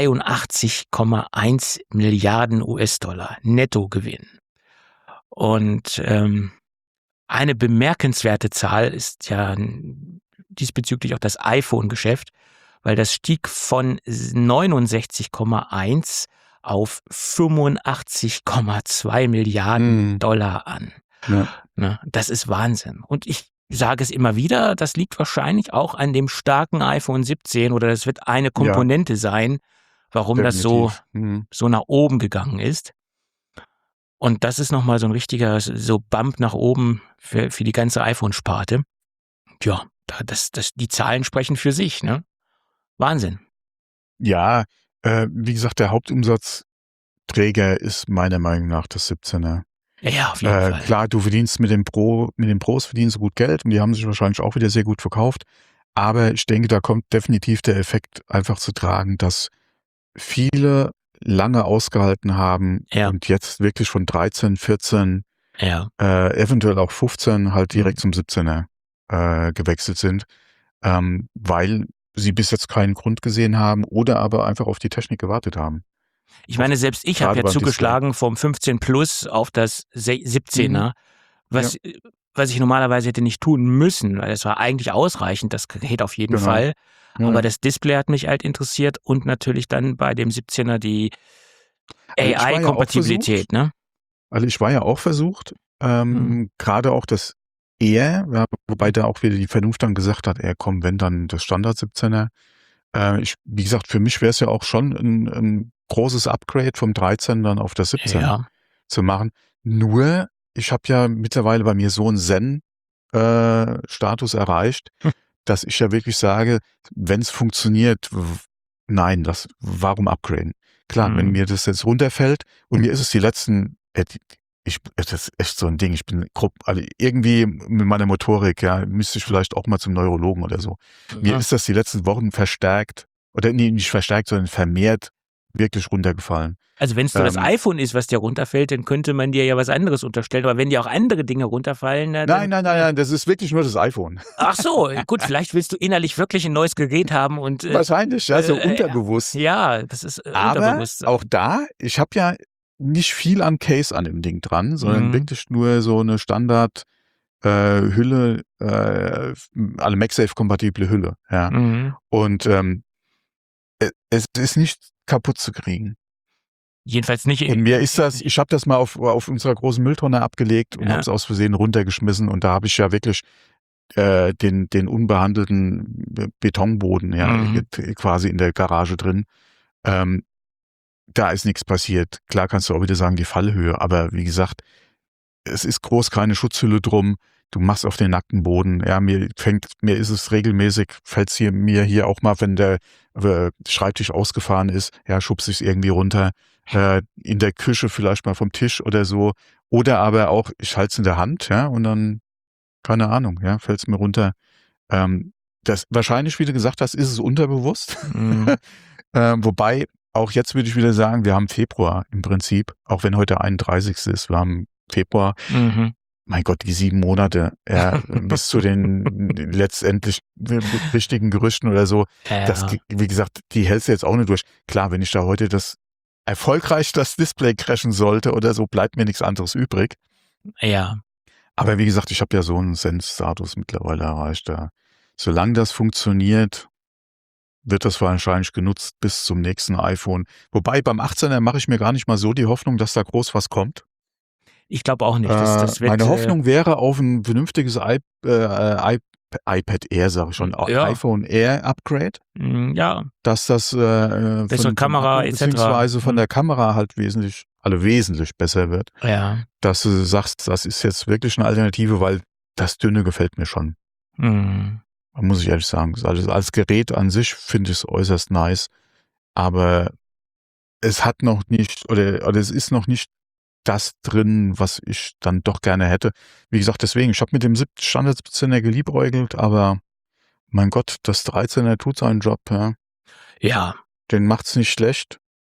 82,1 Milliarden US-Dollar. Nettogewinn. Und eine bemerkenswerte Zahl ist ja diesbezüglich auch das iPhone-Geschäft, weil das stieg von 69,1 auf 85,2 Milliarden Dollar an. Ja. Das ist Wahnsinn. Und ich sage es immer wieder, das liegt wahrscheinlich auch an dem starken iPhone 17 oder das wird eine Komponente sein, warum definitiv. das so nach oben gegangen ist. Und das ist nochmal so ein richtiger so Bump nach oben für die ganze iPhone-Sparte. Ja, die Zahlen sprechen für sich, ne? Wahnsinn. Ja, wie gesagt, der Hauptumsatzträger ist meiner Meinung nach das 17er. Ja, auf jeden Fall. Klar, du verdienst mit den Pros verdienst du gut Geld und die haben sich wahrscheinlich auch wieder sehr gut verkauft. Aber ich denke, da kommt definitiv der Effekt einfach zu tragen, dass viele lange ausgehalten haben und jetzt wirklich von 13, 14, eventuell auch 15 halt direkt zum 17er gewechselt sind, weil sie bis jetzt keinen Grund gesehen haben oder aber einfach auf die Technik gewartet haben. Ich meine, selbst ich habe ja zugeschlagen vom 15 Plus auf das 17er, was ich normalerweise hätte nicht tun müssen, weil es war eigentlich ausreichend, das geht auf jeden Fall. Aber das Display hat mich halt interessiert und natürlich dann bei dem 17er die AI-Kompatibilität, ne? Also ich war ja auch versucht, gerade auch das Air, wobei da auch wieder die Vernunft dann gesagt hat, komm, wenn dann das Standard 17er. Wie gesagt, für mich wäre es ja auch schon ein großes Upgrade vom 13 dann auf das 17 zu machen. Nur, ich habe ja mittlerweile bei mir so einen Zen-Status erreicht, dass ich ja wirklich sage, wenn es funktioniert, nein, warum upgraden? Klar, wenn mir das jetzt runterfällt und mir ist es die letzten, das ist echt so ein Ding, ich bin also irgendwie mit meiner Motorik, ja, müsste ich vielleicht auch mal zum Neurologen oder so. Mir ist das die letzten Wochen verstärkt, oder nee, nicht verstärkt, sondern vermehrt wirklich runtergefallen. Also wenn es nur das iPhone ist, was dir runterfällt, dann könnte man dir ja was anderes unterstellen. Aber wenn dir auch andere Dinge runterfallen, dann... Nein, das ist wirklich nur das iPhone. Ach so, gut, vielleicht willst du innerlich wirklich ein neues Gerät haben und... Wahrscheinlich, ja, so unterbewusst. Ja, das ist aber unterbewusst. Auch da, ich habe ja nicht viel an Case an dem Ding dran, sondern wirklich nur so eine Standard Hülle, alle MagSafe-kompatible Hülle. Ja. Und es ist nicht kaputt zu kriegen. Jedenfalls nicht. Und mir ist das, ich habe das mal auf unserer großen Mülltonne abgelegt und habe es aus Versehen runtergeschmissen und da habe ich ja wirklich den unbehandelten Betonboden quasi in der Garage drin. Da ist nichts passiert. Klar kannst du auch wieder sagen, die Fallhöhe, aber wie gesagt, es ist groß keine Schutzhülle drum. Du machst auf den nackten Boden. Ja, mir ist es regelmäßig, fällt es mir hier auch mal, wenn der Schreibtisch ausgefahren ist, ja, schubse ich es irgendwie runter. In der Küche vielleicht mal vom Tisch oder so. Oder aber auch, ich halte es in der Hand, ja, und dann, keine Ahnung, ja, fällt es mir runter. Das wahrscheinlich, wie du gesagt hast, ist es unterbewusst. Wobei, auch jetzt würde ich wieder sagen, wir haben Februar im Prinzip, auch wenn heute der 31. ist, wir haben Februar. Mein Gott, die 7 Monate, bis zu den letztendlich richtigen Gerüchten oder so. Ja. Das, wie gesagt, die hältst du jetzt auch nicht durch. Klar, wenn ich da heute erfolgreich das Display crashen sollte oder so, bleibt mir nichts anderes übrig. Ja. Aber wie gesagt, ich habe ja so einen Sense-Status mittlerweile erreicht. Solange das funktioniert, wird das wahrscheinlich genutzt bis zum nächsten iPhone. Wobei beim 18er mache ich mir gar nicht mal so die Hoffnung, dass da groß was kommt. Ich glaube auch nicht. Das wird, meine Hoffnung wäre auf ein vernünftiges iPad Air, sage ich schon, iPhone Air Upgrade. Ja. Dass das bessere Kamera etc. beziehungsweise von der Kamera halt wesentlich besser wird. Ja. Dass du sagst, das ist jetzt wirklich eine Alternative, weil das Dünne gefällt mir schon. Muss ich ehrlich sagen. Also als Gerät an sich finde ich es äußerst nice, aber es hat noch nicht, oder es ist noch nicht das drin, was ich dann doch gerne hätte. Wie gesagt, deswegen, ich habe mit dem 7. Standard 17er geliebäugelt, aber mein Gott, das 13er tut seinen Job, ja. Ja. Den macht's nicht schlecht.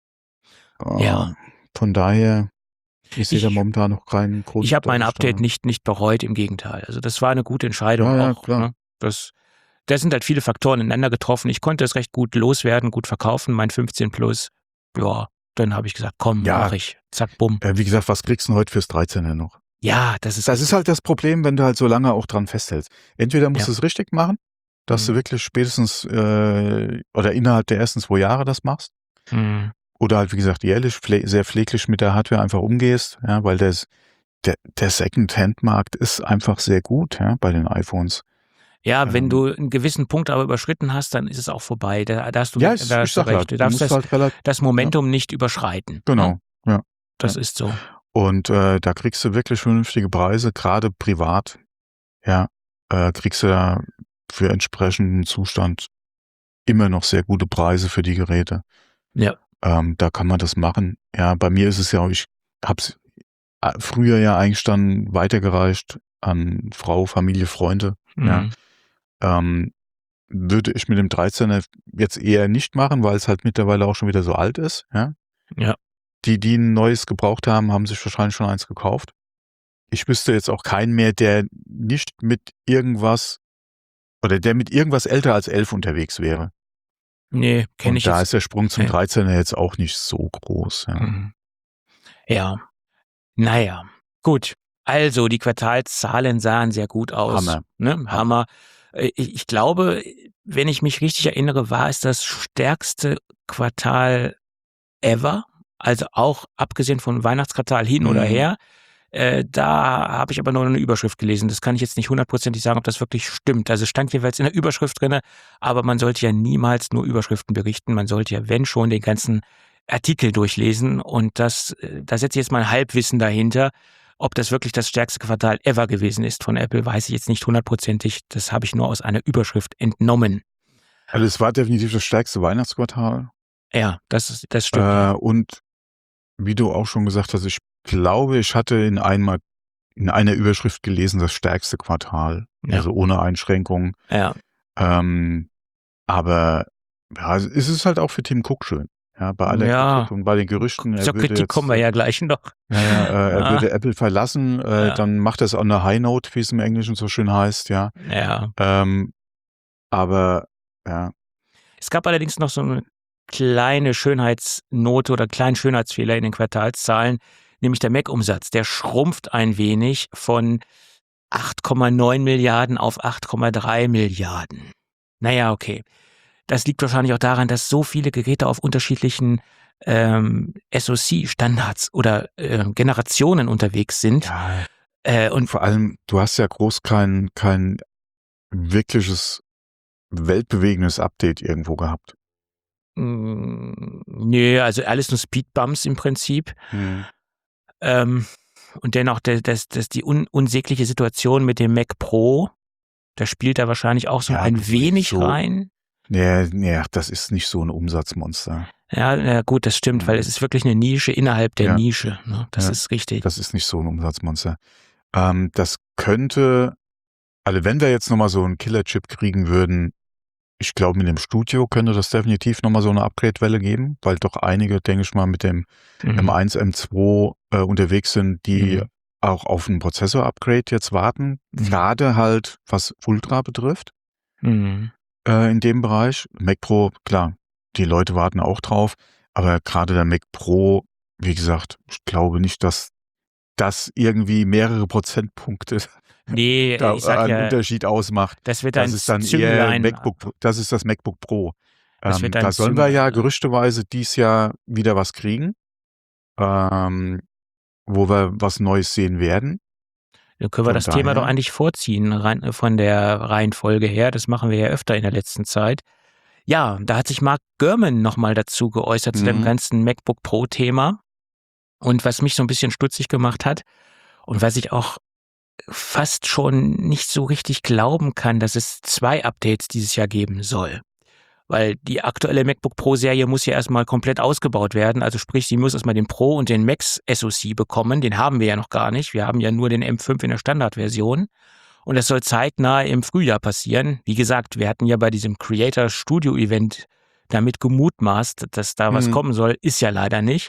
Ja. Von daher, ich sehe da momentan noch keinen Grund. Ich habe mein Update nicht bereut, im Gegenteil. Also das war eine gute Entscheidung. Ja, auch, klar. Ne? Das sind halt viele Faktoren ineinander getroffen. Ich konnte es recht gut loswerden, gut verkaufen, mein 15 Plus. Ja, dann habe ich gesagt, komm, mach ich. Zack, bumm. Wie gesagt, was kriegst du denn heute fürs 13er noch? Ja, das ist halt das Problem, wenn du halt so lange auch dran festhältst. Entweder musst du es richtig machen, dass du wirklich spätestens oder innerhalb der ersten 2 Jahre das machst. Oder halt, wie gesagt, jährlich sehr pfleglich mit der Hardware einfach umgehst, ja, weil der Second-Hand-Markt ist einfach sehr gut, ja, bei den iPhones. Ja, wenn du einen gewissen Punkt aber überschritten hast, dann ist es auch vorbei. Da hast du, recht. Du darfst das Momentum nicht überschreiten. Genau, ja. Das ist so. Und da kriegst du wirklich vernünftige Preise, gerade privat. Ja, kriegst du da für entsprechenden Zustand immer noch sehr gute Preise für die Geräte. Ja. Da kann man das machen. Ja, bei mir ist es ja, ich habe es früher ja eigentlich dann weitergereicht an Frau, Familie, Freunde. Ja. Würde ich mit dem 13er jetzt eher nicht machen, weil es halt mittlerweile auch schon wieder so alt ist. Ja. Ja. Die ein neues gebraucht haben, haben sich wahrscheinlich schon eins gekauft. Ich wüsste jetzt auch keinen mehr, der nicht mit irgendwas oder der mit irgendwas älter als 11 unterwegs wäre. Nee, kenne ich jetzt. Und da ist der Sprung zum 13er jetzt auch nicht so groß. Ja. Ja. Naja, gut. Also, die Quartalszahlen sahen sehr gut aus. Hammer. Ne? Hammer. Ich glaube, wenn ich mich richtig erinnere, war es das stärkste Quartal ever. Also auch abgesehen von Weihnachtsquartal hin oder her. Da habe ich aber nur eine Überschrift gelesen. Das kann ich jetzt nicht 100%ig sagen, ob das wirklich stimmt. Also stand jeweils in der Überschrift drin, aber man sollte ja niemals nur Überschriften berichten. Man sollte ja, wenn schon, den ganzen Artikel durchlesen. Und da setze ich jetzt mal ein Halbwissen dahinter. Ob das wirklich das stärkste Quartal ever gewesen ist von Apple, weiß ich jetzt nicht 100%ig. Das habe ich nur aus einer Überschrift entnommen. Also es war definitiv das stärkste Weihnachtsquartal. Ja, das stimmt. Ja. Und wie du auch schon gesagt hast, ich glaube, ich hatte in einer Überschrift gelesen, das stärkste Quartal. Ja. Also ohne Einschränkungen. Ja. Aber ja, es ist halt auch für Tim Cook schön. Ja, bei aller Kritik und bei den Gerüchten. Zur Kritik kommen wir ja gleich noch. Er würde Apple verlassen, dann macht er es on a high note, wie es im Englischen so schön heißt, ja. Ja. Aber ja. Es gab allerdings noch so eine kleine Schönheitsnote oder kleinen Schönheitsfehler in den Quartalszahlen, nämlich der Mac-Umsatz. Der schrumpft ein wenig von 8,9 Milliarden auf 8,3 Milliarden. Naja, okay. Das liegt wahrscheinlich auch daran, dass so viele Geräte auf unterschiedlichen SoC-Standards oder Generationen unterwegs sind. Ja, und vor allem, du hast ja groß kein wirkliches weltbewegendes Update irgendwo gehabt. Nö, also alles nur Speedbumps im Prinzip. Und dennoch die unsägliche Situation mit dem Mac Pro, da spielt er wahrscheinlich auch so ein wenig rein. Nee, das ist nicht so ein Umsatzmonster. Ja, gut, das stimmt, weil es ist wirklich eine Nische innerhalb der Nische. Ne? Das ist richtig. Das ist nicht so ein Umsatzmonster. Das könnte, also wenn wir jetzt nochmal so einen Killer-Chip kriegen würden, ich glaube, mit dem Studio könnte das definitiv nochmal so eine Upgrade-Welle geben, weil doch einige, denke ich mal, mit dem M1, M2 unterwegs sind, die auch auf ein Prozessor-Upgrade jetzt warten. Gerade halt, was Ultra betrifft, in dem Bereich. Mac Pro, klar, die Leute warten auch drauf, aber gerade der Mac Pro, wie gesagt, ich glaube nicht, dass das irgendwie mehrere Prozentpunkte da einen Unterschied ausmacht. Das wird das ist dann eher das ist das MacBook Pro. Da sollen wir ja gerüchteweise dies Jahr wieder was kriegen, wo wir was Neues sehen werden. Dann können wir das Thema doch eigentlich vorziehen, von der Reihenfolge her. Das machen wir ja öfter in der letzten Zeit. Ja, da hat sich Mark Gurman nochmal dazu geäußert zu dem ganzen MacBook Pro-Thema. Und was mich so ein bisschen stutzig gemacht hat und was ich auch fast schon nicht so richtig glauben kann, dass es 2 Updates dieses Jahr geben soll. Weil die aktuelle MacBook Pro-Serie muss ja erstmal komplett ausgebaut werden. Also sprich, sie muss erstmal den Pro und den Max SoC bekommen. Den haben wir ja noch gar nicht. Wir haben ja nur den M5 in der Standardversion. Und das soll zeitnah im Frühjahr passieren. Wie gesagt, wir hatten ja bei diesem Creator Studio Event damit gemutmaßt, dass da was kommen soll. Ist ja leider nicht.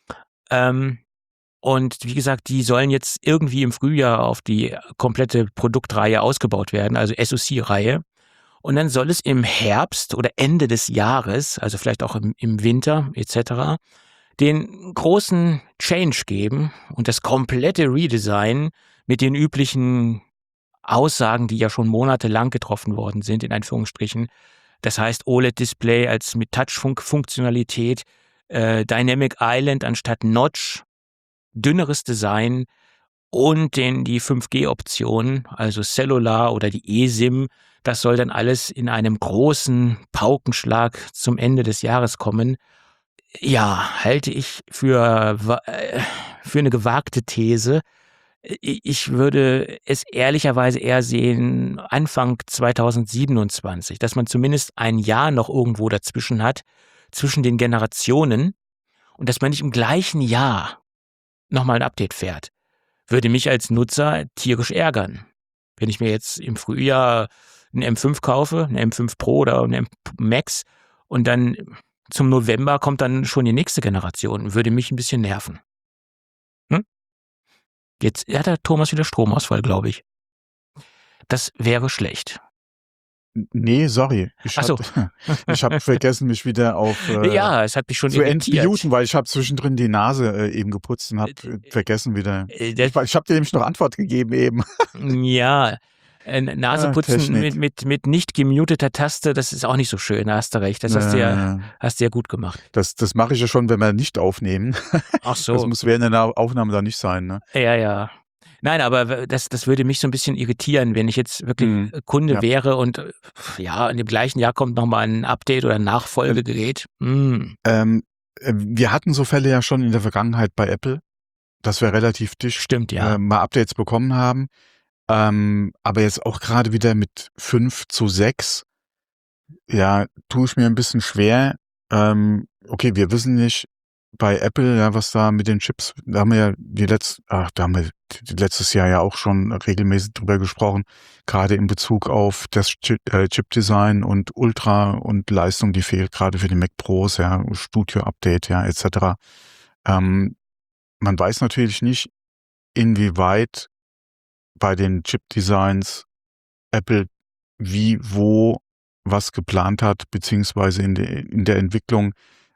Und wie gesagt, die sollen jetzt irgendwie im Frühjahr auf die komplette Produktreihe ausgebaut werden, also SoC-Reihe. Und dann soll es im Herbst oder Ende des Jahres, also vielleicht auch im Winter etc., den großen Change geben und das komplette Redesign mit den üblichen Aussagen, die ja schon monatelang getroffen worden sind, in Anführungsstrichen. Das heißt OLED-Display als mit Touch-Funktionalität, Dynamic Island anstatt Notch, dünneres Design und die 5G-Option, also Cellular oder die eSIM, das soll dann alles in einem großen Paukenschlag zum Ende des Jahres kommen. Ja, halte ich für eine gewagte These. Ich würde es ehrlicherweise eher sehen, Anfang 2027, dass man zumindest ein Jahr noch irgendwo dazwischen hat, zwischen den Generationen und dass man nicht im gleichen Jahr nochmal ein Update fährt. Würde mich als Nutzer tierisch ärgern. Wenn ich mir jetzt im Frühjahr einen M5 kaufe, einen M5 Pro oder einen M Max und dann zum November kommt dann schon die nächste Generation, würde mich ein bisschen nerven. Jetzt hat der Thomas wieder Stromausfall, glaube ich. Das wäre schlecht. Nee, sorry. Ich habe vergessen, mich wieder auf ja, es hat mich schon zu entmuten, weil ich habe zwischendrin die Nase eben geputzt und habe vergessen wieder. Ich habe dir nämlich noch Antwort gegeben eben. Ja, Naseputzen mit nicht gemuteter Taste, das ist auch nicht so schön, da hast du recht. Das hast du ja gut gemacht. Das mache ich ja schon, wenn wir nicht aufnehmen. Ach so. Das muss während der Aufnahme da nicht sein, ne? Ja. Nein, aber das würde mich so ein bisschen irritieren, wenn ich jetzt wirklich Kunde wäre und in dem gleichen Jahr kommt nochmal ein Update oder ein Nachfolgegerät. Wir hatten so Fälle ja schon in der Vergangenheit bei Apple, dass wir relativ dicht mal Updates bekommen haben. Aber jetzt auch gerade wieder mit 5:6 Ja, tue ich mir ein bisschen schwer. Okay, wir wissen nicht bei Apple, ja, was da mit den Chips, da haben wir ja da haben wir letztes Jahr ja auch schon regelmäßig drüber gesprochen, gerade in Bezug auf das Chip-Design und Ultra und Leistung, die fehlt gerade für die Mac Pros, ja, Studio-Update, ja, etc. Ähm, Man weiß natürlich nicht, inwieweit bei den Chip-Designs Apple wo was geplant hat, beziehungsweise in der Entwicklung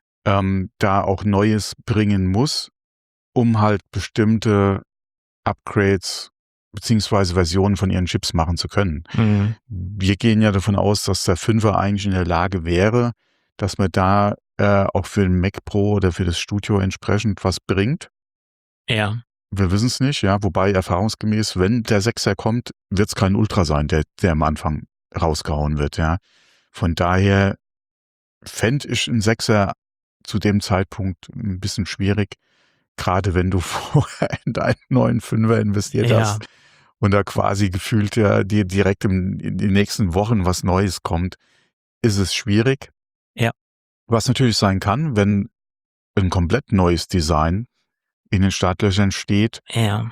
da auch Neues bringen muss, um halt bestimmte Upgrades beziehungsweise Versionen von ihren Chips machen zu können. Mhm. Wir gehen ja davon aus, dass der 5er eigentlich in der Lage wäre, dass man da auch für den Mac Pro oder für das Studio entsprechend was bringt. Ja. Wir wissen es nicht, ja, wobei erfahrungsgemäß, wenn der 6er kommt, wird es kein Ultra sein, der am Anfang rausgehauen wird, ja. Von daher fände ich einen 6er zu dem Zeitpunkt ein bisschen schwierig, gerade wenn du vorher in deinen neuen 5er investiert Ja. hast und da quasi gefühlt ja dir direkt in den nächsten Wochen was Neues kommt, ist es schwierig. Ja. Was natürlich sein kann, wenn ein komplett neues Design in den Startlöchern steht, Ja.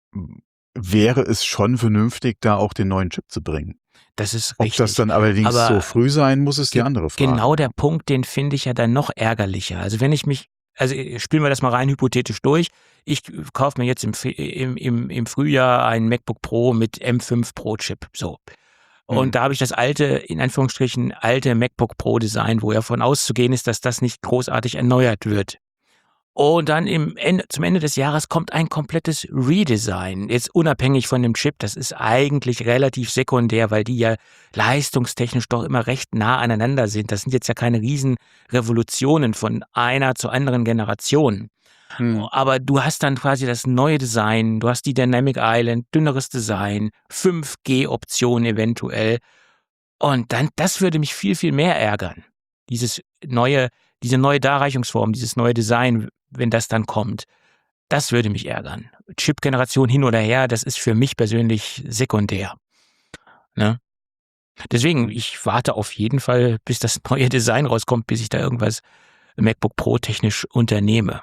wäre es schon vernünftig, da auch den neuen Chip zu bringen. Das ist Ob richtig. das dann allerdings Aber so früh sein muss, ist die andere Frage. genau der Punkt, den finde ich ja dann noch ärgerlicher. Also wenn ich mich, also spielen wir das mal rein hypothetisch durch. Ich kaufe mir jetzt im Frühjahr ein MacBook Pro mit M5 Pro Chip. So. Und da habe ich das alte, in Anführungsstrichen, alte MacBook Pro Design, wo ja von auszugehen ist, dass das nicht großartig erneuert wird. Und dann zum Ende des Jahres kommt ein komplettes Redesign. Jetzt unabhängig von dem Chip, das ist eigentlich relativ sekundär, weil die ja leistungstechnisch doch immer recht nah aneinander sind. Das sind jetzt ja keine Riesenrevolutionen von einer zur anderen Generation. Aber du hast dann quasi das neue Design, du hast die Dynamic Island, dünneres Design, 5G-Optionen eventuell. Und dann, das würde mich viel, viel mehr ärgern. Diese neue Darreichungsform, dieses neue Design, wenn das dann kommt, das würde mich ärgern. Chip-Generation hin oder her, das ist für mich persönlich sekundär. Ne? Deswegen, ich warte auf jeden Fall, bis das neue Design rauskommt, bis ich da irgendwas MacBook Pro technisch unternehme.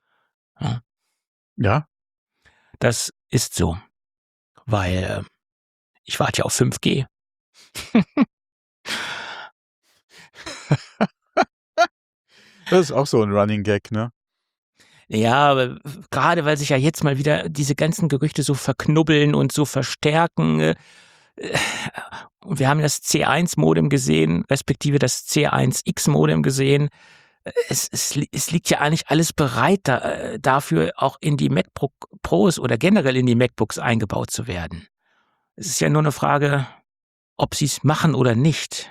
Ja. Ja, Das ist so, weil ich warte ja auf 5G. das ist auch so ein Running Gag, ne? Ja, aber gerade weil sich ja jetzt mal wieder diese ganzen Gerüchte so verknubbeln und so verstärken. Und wir haben das C1-Modem gesehen, respektive das C1X-Modem gesehen. Es liegt ja eigentlich alles bereit dafür, auch in die MacBook Pros oder generell in die MacBooks eingebaut zu werden. Es ist ja nur eine Frage, ob sie es machen oder nicht.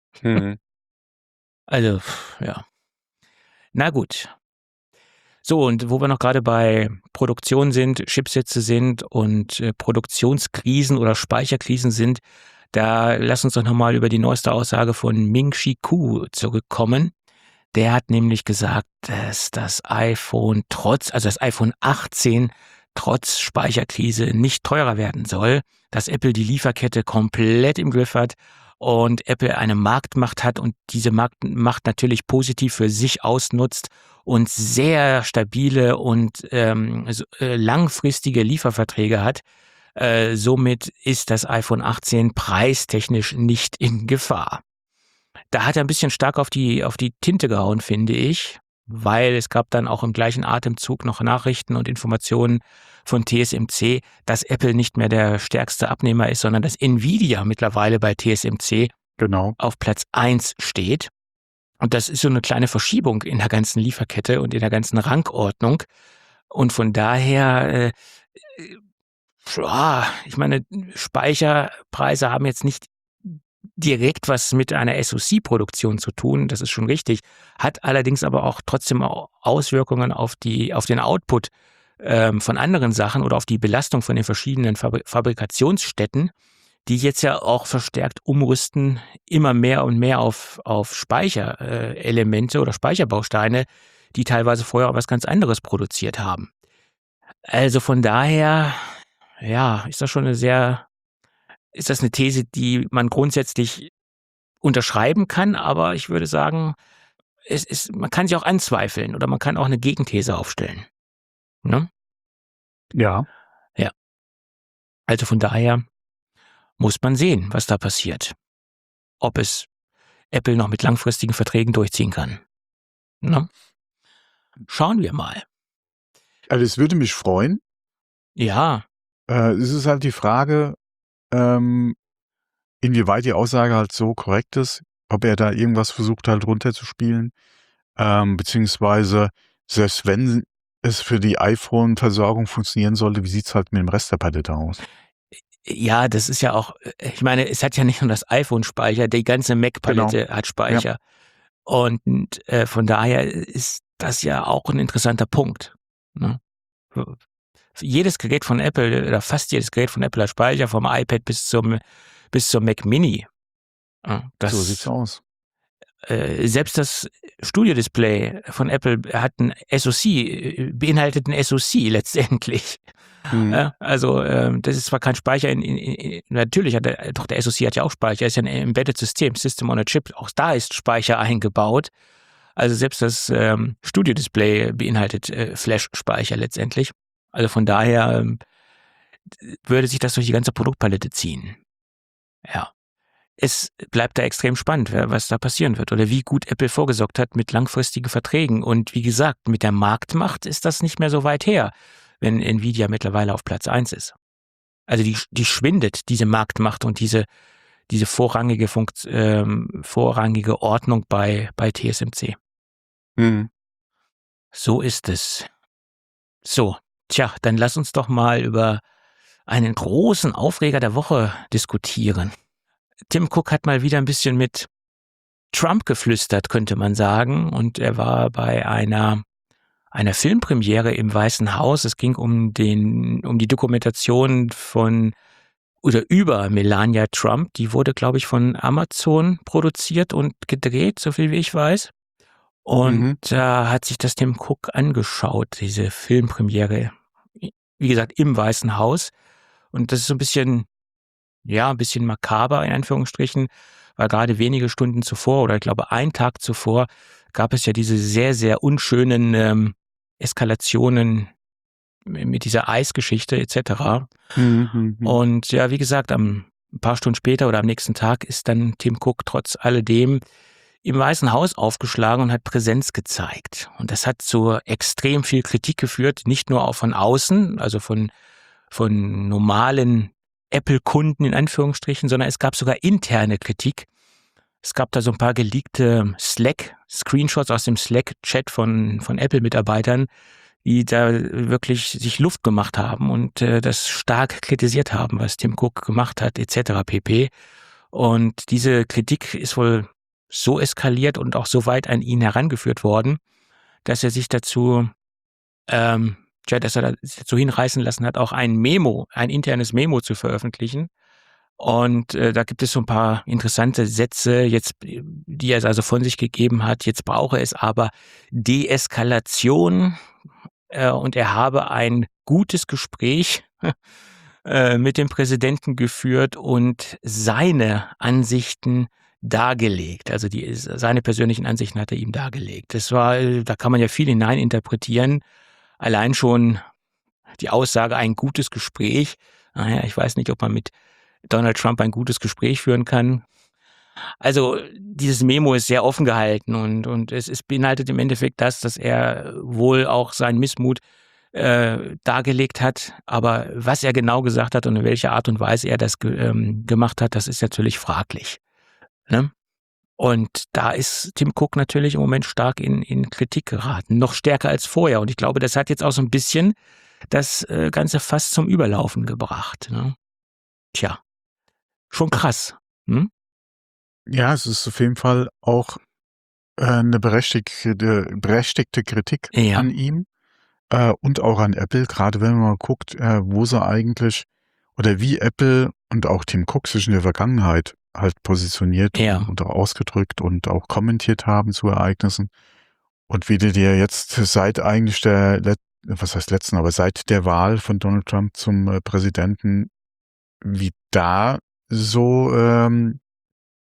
Also, ja. Na gut. So, und wo wir noch gerade bei Produktion sind, Chipsätze sind und Produktionskrisen oder Speicherkrisen sind, da lass uns doch nochmal über die neueste Aussage von Ming-Chi Kuo zurückkommen. Der hat nämlich gesagt, dass das iPhone das iPhone 18 trotz Speicherkrise nicht teurer werden soll, dass Apple die Lieferkette komplett im Griff hat und Apple eine Marktmacht hat und diese Marktmacht natürlich positiv für sich ausnutzt und sehr stabile und langfristige Lieferverträge hat. Somit ist das iPhone 18 preistechnisch nicht in Gefahr. Da hat er ein bisschen stark auf die Tinte gehauen, finde ich, weil es gab dann auch im gleichen Atemzug noch Nachrichten und Informationen von TSMC, dass Apple nicht mehr der stärkste Abnehmer ist, sondern dass Nvidia mittlerweile bei TSMC Genau. auf Platz 1 steht. Und das ist so eine kleine Verschiebung in der ganzen Lieferkette und in der ganzen Rangordnung. Und von daher, ich meine, Speicherpreise haben jetzt nicht direkt was mit einer SoC-Produktion zu tun, das ist schon richtig, hat allerdings aber auch trotzdem Auswirkungen auf den Output von anderen Sachen oder auf die Belastung von den verschiedenen Fabrikationsstätten, die jetzt ja auch verstärkt umrüsten, immer mehr und mehr auf Speicherelemente oder Speicherbausteine, die teilweise vorher auch was ganz anderes produziert haben. Also von daher, ja, ist das eine These, die man grundsätzlich unterschreiben kann, aber ich würde sagen, man kann sich auch anzweifeln oder man kann auch eine Gegenthese aufstellen. Ne? Ja. Ja. Also von daher muss man sehen, was da passiert. Ob es Apple noch mit langfristigen Verträgen durchziehen kann. Ne? Schauen wir mal. Also es würde mich freuen. Ja, Es ist halt die Frage, inwieweit die Aussage halt so korrekt ist, ob er da irgendwas versucht halt runterzuspielen, beziehungsweise selbst wenn es für die iPhone-Versorgung funktionieren sollte, wie sieht's halt mit dem Rest der Palette aus? ja, das ist ja auch, ich meine, es hat ja nicht nur das iPhone Speicher, die ganze Mac-Palette hat Speicher. Und von daher ist das ja auch ein interessanter Punkt. Ne? Jedes Gerät von Apple oder fast jedes Gerät von Apple hat Speicher, vom iPad bis zum Mac Mini. Ja, So sieht's aus. Selbst das Studio-Display von Apple hat ein SoC, beinhaltet ein SoC letztendlich. Mhm. Also das ist zwar kein Speicher, natürlich hat der SoC hat ja auch Speicher, ist ja ein Embedded System, System on a Chip, auch da ist Speicher eingebaut. Also selbst das Studio-Display beinhaltet Flash-Speicher letztendlich. Also von daher würde sich das durch die ganze Produktpalette ziehen. Ja. Es bleibt da extrem spannend, was da passieren wird oder wie gut Apple vorgesorgt hat mit langfristigen Verträgen. Und wie gesagt, mit der Marktmacht ist das nicht mehr so weit her, wenn Nvidia mittlerweile auf Platz 1 ist. Also die schwindet, diese Marktmacht und diese vorrangige Ordnung bei TSMC. Mhm. So ist es. So, dann lass uns doch mal über einen großen Aufreger der Woche diskutieren. Tim Cook hat mal wieder ein bisschen mit Trump geflüstert, könnte man sagen. Und er war bei einer Filmpremiere im Weißen Haus. Es ging um die Dokumentation über Melania Trump. Die wurde, glaube ich, von Amazon produziert und gedreht, so viel wie ich weiß. Und da hat sich das Tim Cook angeschaut, diese Filmpremiere. Wie gesagt, im Weißen Haus. Und das ist so ein bisschen makaber in Anführungsstrichen, weil gerade wenige Stunden zuvor oder ich glaube einen Tag zuvor gab es ja diese sehr, sehr unschönen Eskalationen mit dieser Eisgeschichte etc. Und ja, wie gesagt, ein paar Stunden später oder am nächsten Tag ist dann Tim Cook trotz alledem im Weißen Haus aufgeschlagen und hat Präsenz gezeigt. Und das hat zu extrem viel Kritik geführt, nicht nur auch von außen, also von normalen Apple-Kunden in Anführungsstrichen, sondern es gab sogar interne Kritik. Es gab da so ein paar geleakte Screenshots aus dem Slack-Chat von Apple-Mitarbeitern, die da wirklich sich Luft gemacht haben und das stark kritisiert haben, was Tim Cook gemacht hat, etc. pp. Und diese Kritik ist wohl so eskaliert und auch so weit an ihn herangeführt worden, dass er sich dazu hinreißen lassen hat, auch ein internes Memo zu veröffentlichen. Und da gibt es so ein paar interessante Sätze, jetzt, die er also von sich gegeben hat. Jetzt brauche es aber Deeskalation und er habe ein gutes Gespräch mit dem Präsidenten geführt und seine Ansichten dargelegt. Also seine persönlichen Ansichten hat er ihm dargelegt. Da kann man ja viel hineininterpretieren. Allein schon die Aussage, ein gutes Gespräch. Naja, ich weiß nicht, ob man mit Donald Trump ein gutes Gespräch führen kann. Also dieses Memo ist sehr offen gehalten und es beinhaltet im Endeffekt dass er wohl auch seinen Missmut dargelegt hat. Aber was er genau gesagt hat und in welcher Art und Weise er das gemacht hat, das ist natürlich fraglich. Ne? Und da ist Tim Cook natürlich im Moment stark in Kritik geraten, noch stärker als vorher. Und ich glaube, das hat jetzt auch so ein bisschen das Ganze fast zum Überlaufen gebracht. Ne? Tja, schon krass. Hm? Ja, es ist auf jeden Fall auch eine berechtigte Kritik an ihm und auch an Apple, gerade wenn man mal guckt, wo sie eigentlich oder wie Apple und auch Tim Cook sich in der Vergangenheit halt positioniert und auch ausgedrückt und auch kommentiert haben zu Ereignissen. Und wie die dir jetzt seit eigentlich seit der Wahl von Donald Trump zum Präsidenten, wie da so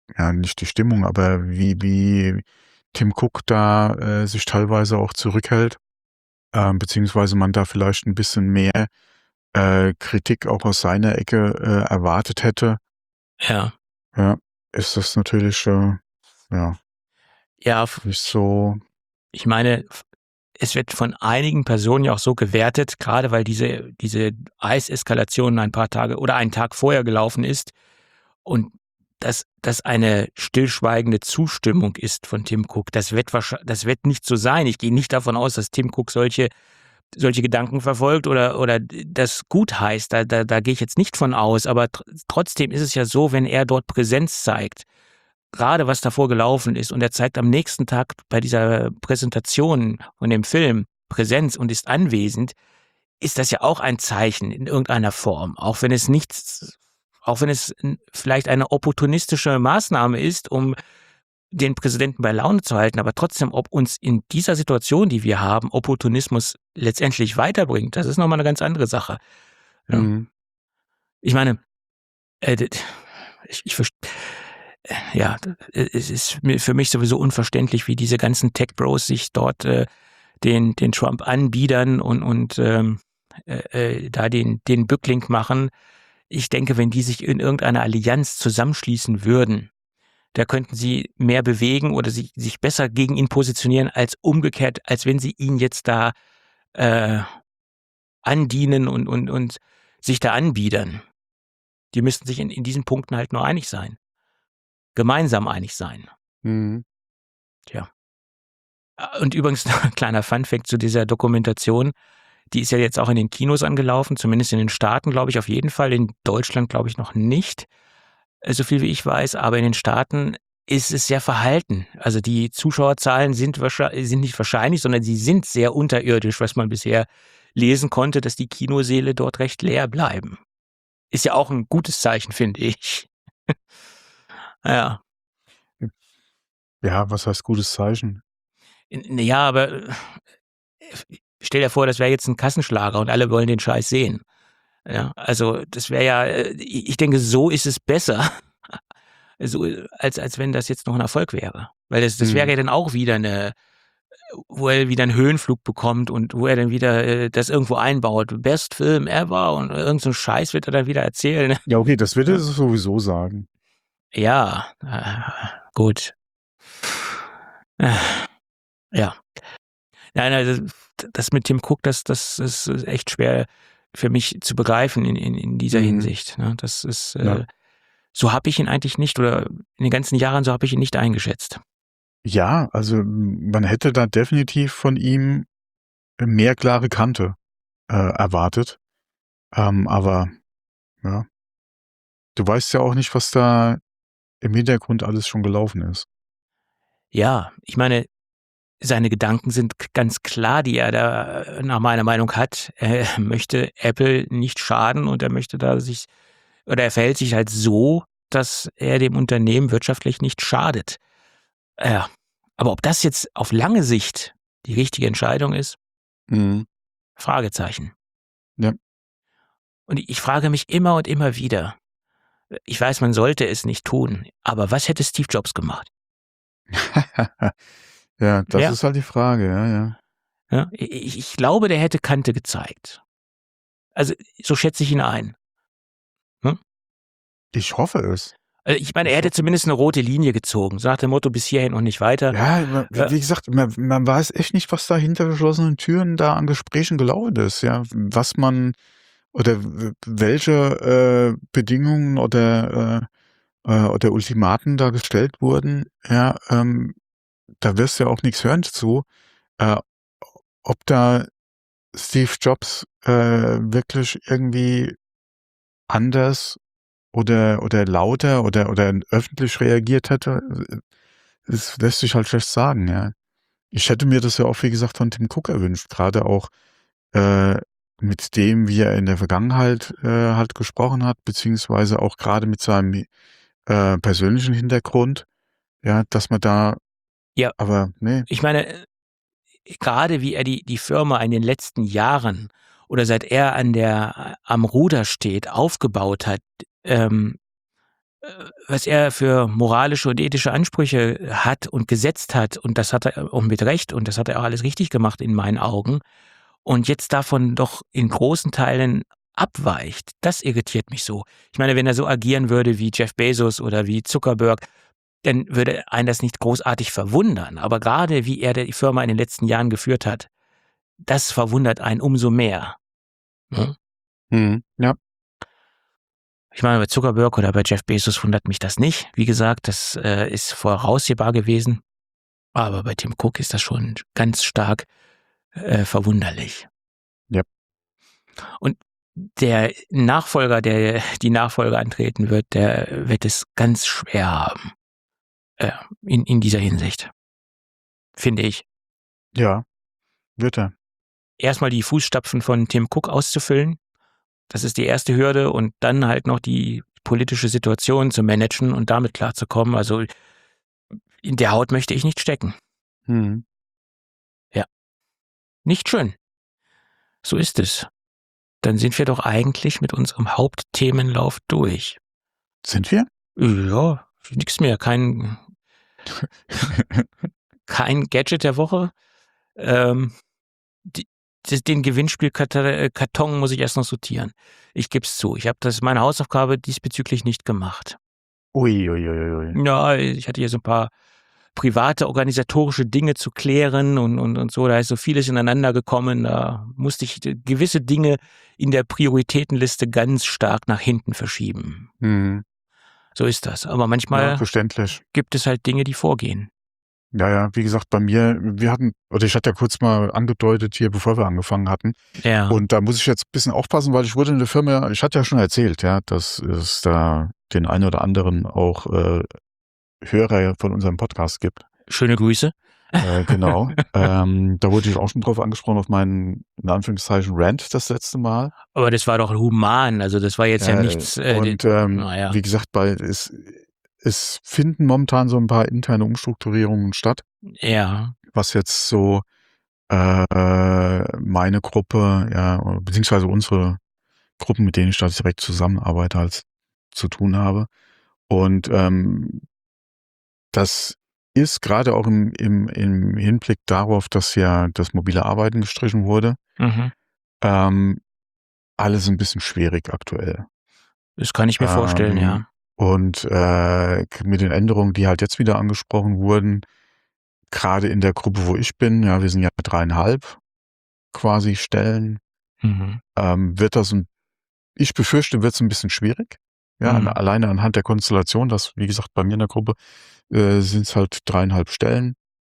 ja, nicht die Stimmung, aber wie Tim Cook da sich teilweise auch zurückhält, beziehungsweise man da vielleicht ein bisschen mehr Kritik auch aus seiner Ecke erwartet hätte, Ja. ja, ist das natürlich ja, Ja, nicht so. ich meine, es wird von einigen Personen ja auch so gewertet, gerade weil diese Eiseskalation ein paar Tage oder einen Tag vorher gelaufen ist und das eine stillschweigende Zustimmung ist von Tim Cook. Das wird nicht so sein. Ich gehe nicht davon aus, dass Tim Cook solche Gedanken verfolgt oder das gut heißt. Da gehe ich jetzt nicht von aus. Aber trotzdem ist es ja so, wenn er dort Präsenz zeigt, gerade was davor gelaufen ist, und er zeigt am nächsten Tag bei dieser Präsentation von dem Film Präsenz und ist anwesend, ist das ja auch ein Zeichen in irgendeiner Form. Auch wenn es vielleicht eine opportunistische Maßnahme ist, um den Präsidenten bei Laune zu halten, aber trotzdem, ob uns in dieser Situation, die wir haben, Opportunismus letztendlich weiterbringt, das ist nochmal eine ganz andere Sache. Ja. Mhm. Ich meine, ja, es ist für mich sowieso unverständlich, wie diese ganzen Tech-Bros sich dort den Trump anbiedern und da den Bückling machen. Ich denke, wenn die sich in irgendeiner Allianz zusammenschließen würden, da könnten sie mehr bewegen oder sich besser gegen ihn positionieren als umgekehrt, als wenn sie ihn jetzt da andienen und sich da anbiedern. Die müssten sich in diesen Punkten halt nur einig sein. Gemeinsam einig sein. Mhm. Tja. Und übrigens noch ein kleiner Funfact zu dieser Dokumentation. Die ist ja jetzt auch in den Kinos angelaufen, zumindest in den Staaten, glaube ich, auf jeden Fall. In Deutschland, glaube ich, noch nicht, so viel wie ich weiß. Aber in den Staaten ist es sehr verhalten. Also die Zuschauerzahlen sind nicht wahrscheinlich, sondern sie sind sehr unterirdisch, was man bisher lesen konnte, dass die Kinosäle dort recht leer bleiben. Ist ja auch ein gutes Zeichen, finde ich. Ja. Ja, was heißt gutes Zeichen? Naja, aber stell dir vor, das wäre jetzt ein Kassenschlager und alle wollen den Scheiß sehen. Ja, also das wäre ja, ich denke, so ist es besser, so, als wenn das jetzt noch ein Erfolg wäre. Weil das wäre ja dann auch wieder wo er wieder einen Höhenflug bekommt und wo er dann wieder das irgendwo einbaut. Best Film ever und irgend so einen Scheiß wird er dann wieder erzählen. Ja, okay, das wird er sowieso sagen. Ja, gut. Ja. Nein, also das mit Tim Cook, das ist echt schwer für mich zu begreifen in dieser Hinsicht. Ne? Das ist, so habe ich ihn eigentlich nicht, oder in den ganzen Jahren so habe ich ihn nicht eingeschätzt. Ja, also man hätte da definitiv von ihm mehr klare Kante erwartet. Aber ja, du weißt ja auch nicht, was da im Hintergrund alles schon gelaufen ist. Ja, ich meine, seine Gedanken sind ganz klar, die er da nach meiner Meinung hat. Er möchte Apple nicht schaden und er verhält sich halt so, dass er dem Unternehmen wirtschaftlich nicht schadet. Ja, aber ob das jetzt auf lange Sicht die richtige Entscheidung ist, Fragezeichen. Ja. Und ich frage mich immer und immer wieder, ich weiß, man sollte es nicht tun, aber was hätte Steve Jobs gemacht? Ja, das Ja. ist halt die Frage, ja. Ja, ich glaube, der hätte Kante gezeigt. Also, so schätze ich ihn ein. Ich hoffe es. Ich meine, er hätte zumindest eine rote Linie gezogen, so nach dem Motto, bis hierhin und nicht weiter. Ja, wie gesagt, man weiß echt nicht, was da hinter verschlossenen Türen da an Gesprächen gelaufen ist, ja. Was man oder welche Bedingungen oder Ultimaten da gestellt wurden, ja, da wirst du ja auch nichts hören zu. Ob da Steve Jobs wirklich irgendwie anders oder lauter oder öffentlich reagiert hätte, das lässt sich halt schlecht sagen, ja. Ich hätte mir das ja auch, wie gesagt, von Tim Cook erwünscht, gerade auch mit dem, wie er in der Vergangenheit halt gesprochen hat, beziehungsweise auch gerade mit seinem persönlichen Hintergrund, ja, dass man da, Ja, aber nee. ich meine, gerade wie er die Firma in den letzten Jahren oder seit er am Ruder steht, aufgebaut hat, was er für moralische und ethische Ansprüche hat und gesetzt hat, und das hat er auch mit Recht und das hat er auch alles richtig gemacht in meinen Augen, und jetzt davon doch in großen Teilen abweicht, das irritiert mich so. Ich meine, wenn er so agieren würde wie Jeff Bezos oder wie Zuckerberg, dann würde einen das nicht großartig verwundern. Aber gerade wie er die Firma in den letzten Jahren geführt hat, das verwundert einen umso mehr. Ne? Ja. Ich meine, bei Zuckerberg oder bei Jeff Bezos wundert mich das nicht. Wie gesagt, das ist voraussehbar gewesen. Aber bei Tim Cook ist das schon ganz stark verwunderlich. Ja. Und der Nachfolger, der die Nachfolge antreten wird, der wird es ganz schwer haben. In dieser Hinsicht. Finde ich. Ja, wird er. Erstmal die Fußstapfen von Tim Cook auszufüllen. Das ist die erste Hürde, und dann halt noch die politische Situation zu managen und damit klarzukommen. Also in der Haut möchte ich nicht stecken. Ja. Nicht schön. So ist es. Dann sind wir doch eigentlich mit unserem Hauptthemenlauf durch. Sind wir? Ja, nichts mehr. Kein Gadget der Woche. Den Gewinnspielkarton muss ich erst noch sortieren. Ich gebe es zu. Ich habe meine Hausaufgabe diesbezüglich nicht gemacht. Ui. Ja, ich hatte hier so ein paar private, organisatorische Dinge zu klären und so. Da ist so vieles ineinander gekommen. Da musste ich gewisse Dinge in der Prioritätenliste ganz stark nach hinten verschieben. So ist das. Aber manchmal verständlich. Gibt es halt Dinge, die vorgehen. Ja, wie gesagt, bei mir, ich hatte ja kurz mal angedeutet hier, bevor wir angefangen hatten. Ja. Und da muss ich jetzt ein bisschen aufpassen, weil ich wurde in der Firma, ich hatte ja schon erzählt, ja, dass es da den einen oder anderen auch Hörer von unserem Podcast gibt. Schöne Grüße. Genau. Da wurde ich auch schon drauf angesprochen, auf meinen, in Anführungszeichen, Rant das letzte Mal. Aber das war doch human, also das war jetzt ja nichts. Wie gesagt, es finden momentan so ein paar interne Umstrukturierungen statt. Ja. Was jetzt so meine Gruppe, ja, beziehungsweise unsere Gruppen, mit denen ich da direkt zusammenarbeite, halt zu tun habe. Und das ist gerade auch im Hinblick darauf, dass ja das mobile Arbeiten gestrichen wurde, alles ein bisschen schwierig aktuell. Das kann ich mir vorstellen, ja. Und mit den Änderungen, die halt jetzt wieder angesprochen wurden, gerade in der Gruppe, wo ich bin, ja, wir sind ja 3,5 quasi Stellen, wird das, ich befürchte, wird es ein bisschen schwierig. Ja, alleine anhand der Konstellation, das, wie gesagt, bei mir in der Gruppe sind es halt 3,5 Stellen,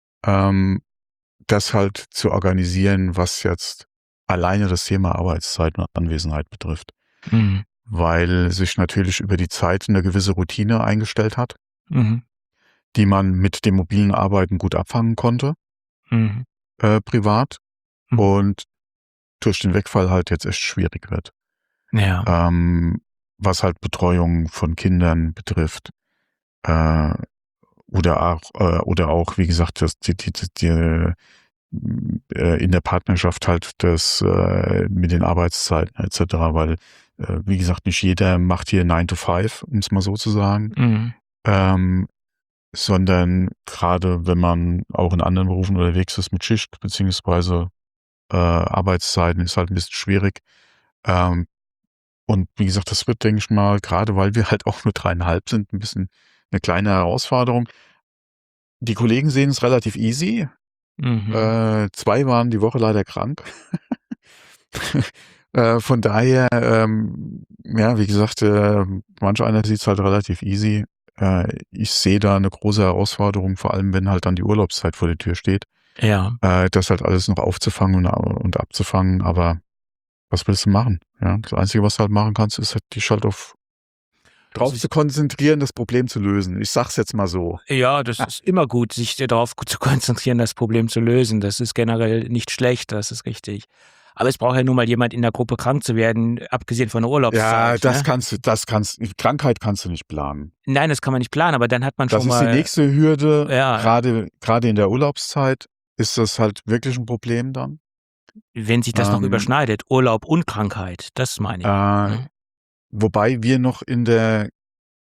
das halt zu organisieren, was jetzt alleine das Thema Arbeitszeit und Anwesenheit betrifft. Weil sich natürlich über die Zeit eine gewisse Routine eingestellt hat, die man mit dem mobilen Arbeiten gut abfangen konnte, privat, und durch den Wegfall halt jetzt echt schwierig wird. Ja. Was halt Betreuung von Kindern betrifft, oder auch, wie gesagt, in der Partnerschaft halt das mit den Arbeitszeiten etc., weil wie gesagt, nicht jeder macht hier 9 to 5, um es mal so zu sagen, sondern gerade wenn man auch in anderen Berufen unterwegs ist mit Schicht beziehungsweise Arbeitszeiten, ist halt ein bisschen schwierig. Und wie gesagt, das wird, denke ich mal, gerade weil wir halt auch nur 3,5 sind, ein bisschen eine kleine Herausforderung. Die Kollegen sehen es relativ easy. 2 waren die Woche leider krank. Von daher, ja, wie gesagt, manch einer sieht es halt relativ easy. Ich sehe da eine große Herausforderung, vor allem wenn halt dann die Urlaubszeit vor der Tür steht. Ja. Das halt alles noch aufzufangen und abzufangen, aber was willst du machen? Ja, das Einzige, was du halt machen kannst, ist halt dich halt drauf zu konzentrieren, das Problem zu lösen. Ich sag's jetzt mal so. Ja, das ist immer gut, sich darauf zu konzentrieren, das Problem zu lösen. Das ist generell nicht schlecht, das ist richtig. Aber es braucht ja nun mal jemand in der Gruppe krank zu werden, abgesehen von der Urlaubszeit. Ja, Krankheit kannst du nicht planen. Nein, das kann man nicht planen, aber dann hat man schon mal... Das ist die nächste Hürde. Ja. Gerade in der Urlaubszeit ist das halt wirklich ein Problem dann. Wenn sich das noch überschneidet, Urlaub und Krankheit, das meine ich. Wobei wir noch in der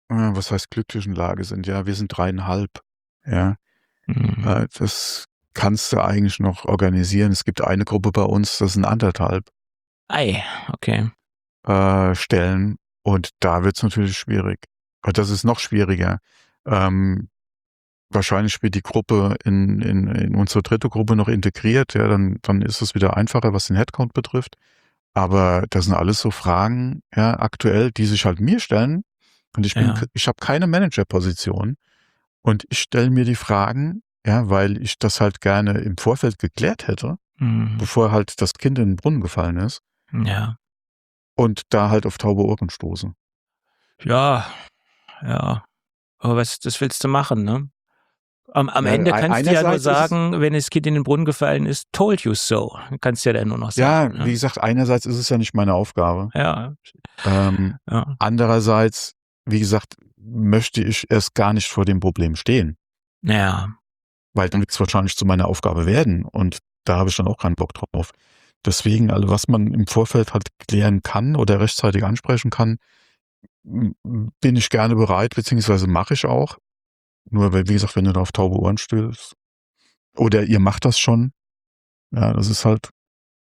was heißt glücklichen Lage sind. Ja, wir sind 3,5. Ja, das kannst du eigentlich noch organisieren. Es gibt eine Gruppe bei uns, das sind 1,5 Ei, okay. Stellen und da wird's natürlich schwierig. Das ist noch schwieriger. Wahrscheinlich wird die Gruppe in unsere dritte Gruppe noch integriert, ja, dann ist es wieder einfacher, was den Headcount betrifft. Aber das sind alles so Fragen, ja, aktuell, die sich halt mir stellen. Und ich habe keine Managerposition. Und ich stelle mir die Fragen, ja, weil ich das halt gerne im Vorfeld geklärt hätte, bevor halt das Kind in den Brunnen gefallen ist. Ja. Und da halt auf taube Ohren stoße. Ja. Aber das willst du machen, ne? Am Ende kannst du ja nur sagen, wenn das Kind in den Brunnen gefallen ist, told you so. Kannst du ja dann nur noch sagen. Ja, wie gesagt, einerseits ist es ja nicht meine Aufgabe. Ja. Andererseits, wie gesagt, möchte ich erst gar nicht vor dem Problem stehen. Ja. Weil dann wird es wahrscheinlich zu meiner Aufgabe werden und da habe ich dann auch keinen Bock drauf. Deswegen, also was man im Vorfeld halt klären kann oder rechtzeitig ansprechen kann, bin ich gerne bereit, beziehungsweise mache ich auch. Nur, weil, wie gesagt, wenn du da auf taube Ohren stößt oder ihr macht das schon, ja, das ist halt.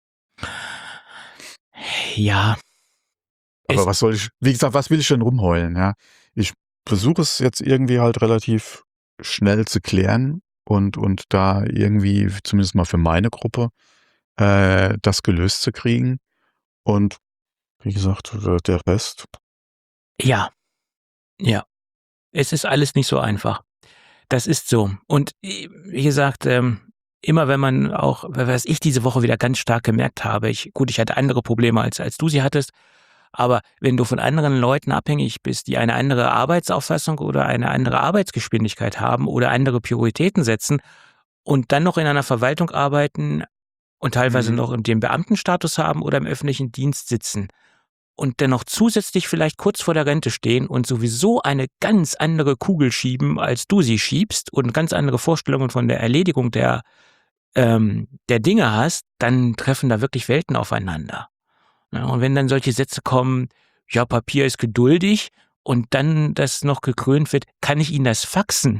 Ja. Aber was soll ich, wie gesagt, was will ich denn rumheulen, ja? Ich versuche es jetzt irgendwie halt relativ schnell zu klären und da irgendwie, zumindest mal für meine Gruppe, das gelöst zu kriegen. Und wie gesagt, der Rest. Ja. Es ist alles nicht so einfach. Das ist so. Und wie gesagt, immer wenn man auch, was ich diese Woche wieder ganz stark gemerkt habe, ich hatte andere Probleme als du sie hattest, aber wenn du von anderen Leuten abhängig bist, die eine andere Arbeitsauffassung oder eine andere Arbeitsgeschwindigkeit haben oder andere Prioritäten setzen und dann noch in einer Verwaltung arbeiten und teilweise noch in dem Beamtenstatus haben oder im öffentlichen Dienst sitzen und dennoch zusätzlich vielleicht kurz vor der Rente stehen und sowieso eine ganz andere Kugel schieben, als du sie schiebst und ganz andere Vorstellungen von der Erledigung der Dinge hast, dann treffen da wirklich Welten aufeinander. Ja, und wenn dann solche Sätze kommen, ja, Papier ist geduldig und dann das noch gekrönt wird, kann ich Ihnen das faxen?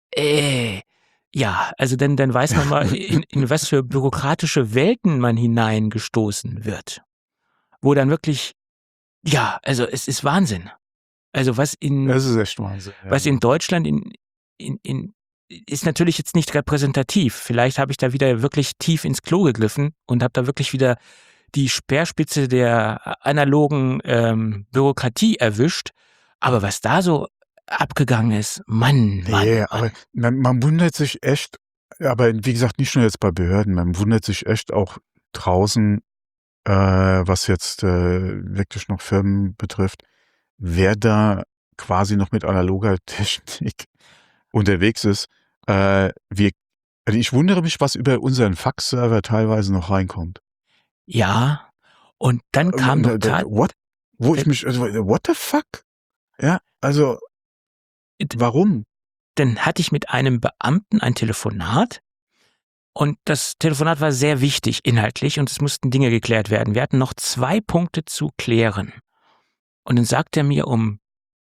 Ja, also dann weiß man mal, in was für bürokratische Welten man hineingestoßen wird. Wo dann wirklich, ja, also es ist Wahnsinn. Also Das ist echt Wahnsinn. Ja. Was in Deutschland ist natürlich jetzt nicht repräsentativ. Vielleicht habe ich da wieder wirklich tief ins Klo gegriffen und habe da wirklich wieder die Speerspitze der analogen Bürokratie erwischt. Aber was da so abgegangen ist, Mann. Aber man wundert sich echt, aber wie gesagt, nicht nur jetzt bei Behörden, man wundert sich echt auch draußen, was jetzt wirklich noch Firmen betrifft, wer da quasi noch mit analoger Technik unterwegs ist. Also ich wundere mich, was über unseren Faxserver teilweise noch reinkommt. Ja, und dann kam noch what the fuck? Ja, also warum? Dann hatte ich mit einem Beamten ein Telefonat und das Telefonat war sehr wichtig inhaltlich und es mussten Dinge geklärt werden. Wir hatten noch 2 Punkte zu klären. Und dann sagt er mir um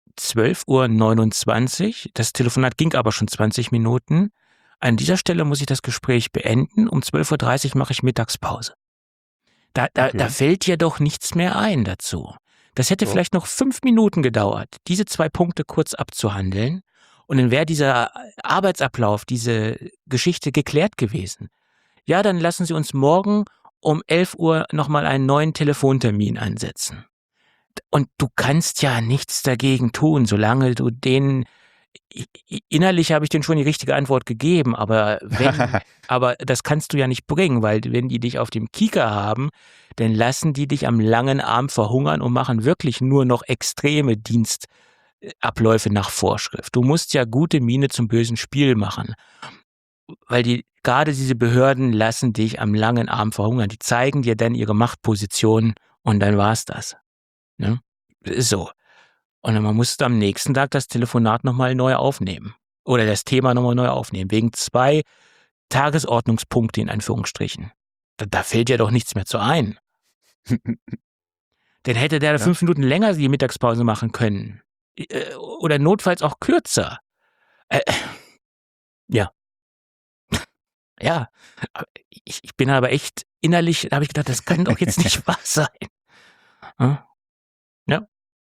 12:29 Uhr, das Telefonat ging aber schon 20 Minuten, an dieser Stelle muss ich das Gespräch beenden, um 12:30 Uhr mache ich Mittagspause. Da fällt ja doch nichts mehr ein dazu. Das hätte vielleicht noch 5 Minuten gedauert, diese 2 Punkte kurz abzuhandeln und dann wäre dieser Arbeitsablauf, diese Geschichte geklärt gewesen. Ja, dann lassen Sie uns morgen um 11 Uhr nochmal einen neuen Telefontermin ansetzen. Und du kannst ja nichts dagegen tun, solange du innerlich habe ich denen schon die richtige Antwort gegeben, aber das kannst du ja nicht bringen, weil wenn die dich auf dem Kieker haben, dann lassen die dich am langen Arm verhungern und machen wirklich nur noch extreme Dienstabläufe nach Vorschrift. Du musst ja gute Miene zum bösen Spiel machen, weil gerade diese Behörden lassen dich am langen Arm verhungern. Die zeigen dir dann ihre Machtposition und dann war's das. Ne? Ist so. Und dann musst du am nächsten Tag das Telefonat nochmal neu aufnehmen. Oder das Thema nochmal neu aufnehmen. Wegen 2 Tagesordnungspunkte in Anführungsstrichen. Da fällt ja doch nichts mehr zu ein. Dann hätte der 5 Minuten länger die Mittagspause machen können. oder notfalls auch kürzer. Äh, ja, ja. Ich bin aber echt innerlich, da habe ich gedacht, das kann doch jetzt nicht wahr sein. Ja.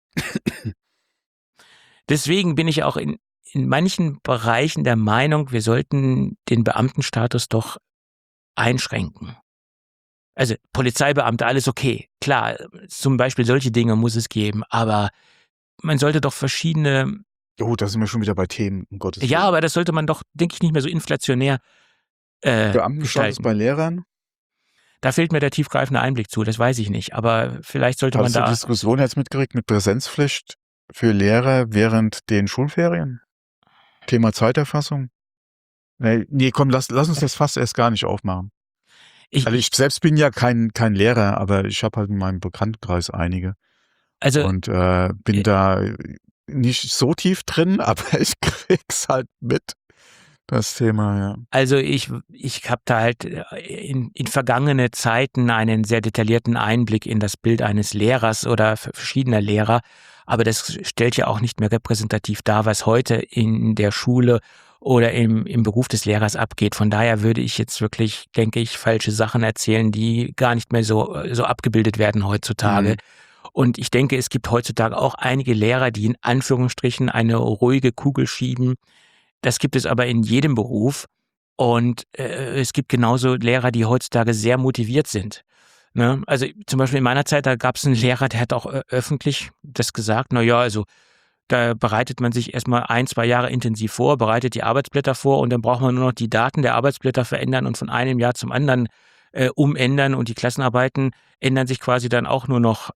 Deswegen bin ich auch in manchen Bereichen der Meinung, wir sollten den Beamtenstatus doch einschränken. Also Polizeibeamte, alles okay. Klar, zum Beispiel solche Dinge muss es geben, aber man sollte doch verschiedene. Oh, da sind wir schon wieder bei Themen, um Gottes Willen. Ja, aber das sollte man doch, denke ich, nicht mehr so inflationär Beamtenstatus bei Lehrern? Da fehlt mir der tiefgreifende Einblick zu, das weiß ich nicht. Aber vielleicht sollte man Hast du die Diskussion jetzt mitgekriegt mit Präsenzpflicht für Lehrer während den Schulferien? Thema Zeiterfassung? Nee, komm, lass uns das Fass erst gar nicht aufmachen. Also ich selbst bin ja kein Lehrer, aber ich habe halt in meinem Bekanntenkreis einige. Und bin da nicht so tief drin, aber ich krieg's halt mit, das Thema, ja. Also ich habe da halt in vergangene Zeiten einen sehr detaillierten Einblick in das Bild eines Lehrers oder verschiedener Lehrer, aber das stellt ja auch nicht mehr repräsentativ dar, was heute in der Schule oder im Beruf des Lehrers abgeht. Von daher würde ich jetzt wirklich, denke ich, falsche Sachen erzählen, die gar nicht mehr so abgebildet werden heutzutage. Mhm. Und ich denke, es gibt heutzutage auch einige Lehrer, die in Anführungsstrichen eine ruhige Kugel schieben. Das gibt es aber in jedem Beruf. Und es gibt genauso Lehrer, die heutzutage sehr motiviert sind. Ne? Also zum Beispiel in meiner Zeit, da gab es einen Lehrer, der hat auch öffentlich das gesagt, also da bereitet man sich erstmal 1-2 Jahre intensiv vor, bereitet die Arbeitsblätter vor und dann braucht man nur noch die Daten der Arbeitsblätter verändern und von einem Jahr zum anderen umändern und die Klassenarbeiten ändern sich quasi dann auch nur noch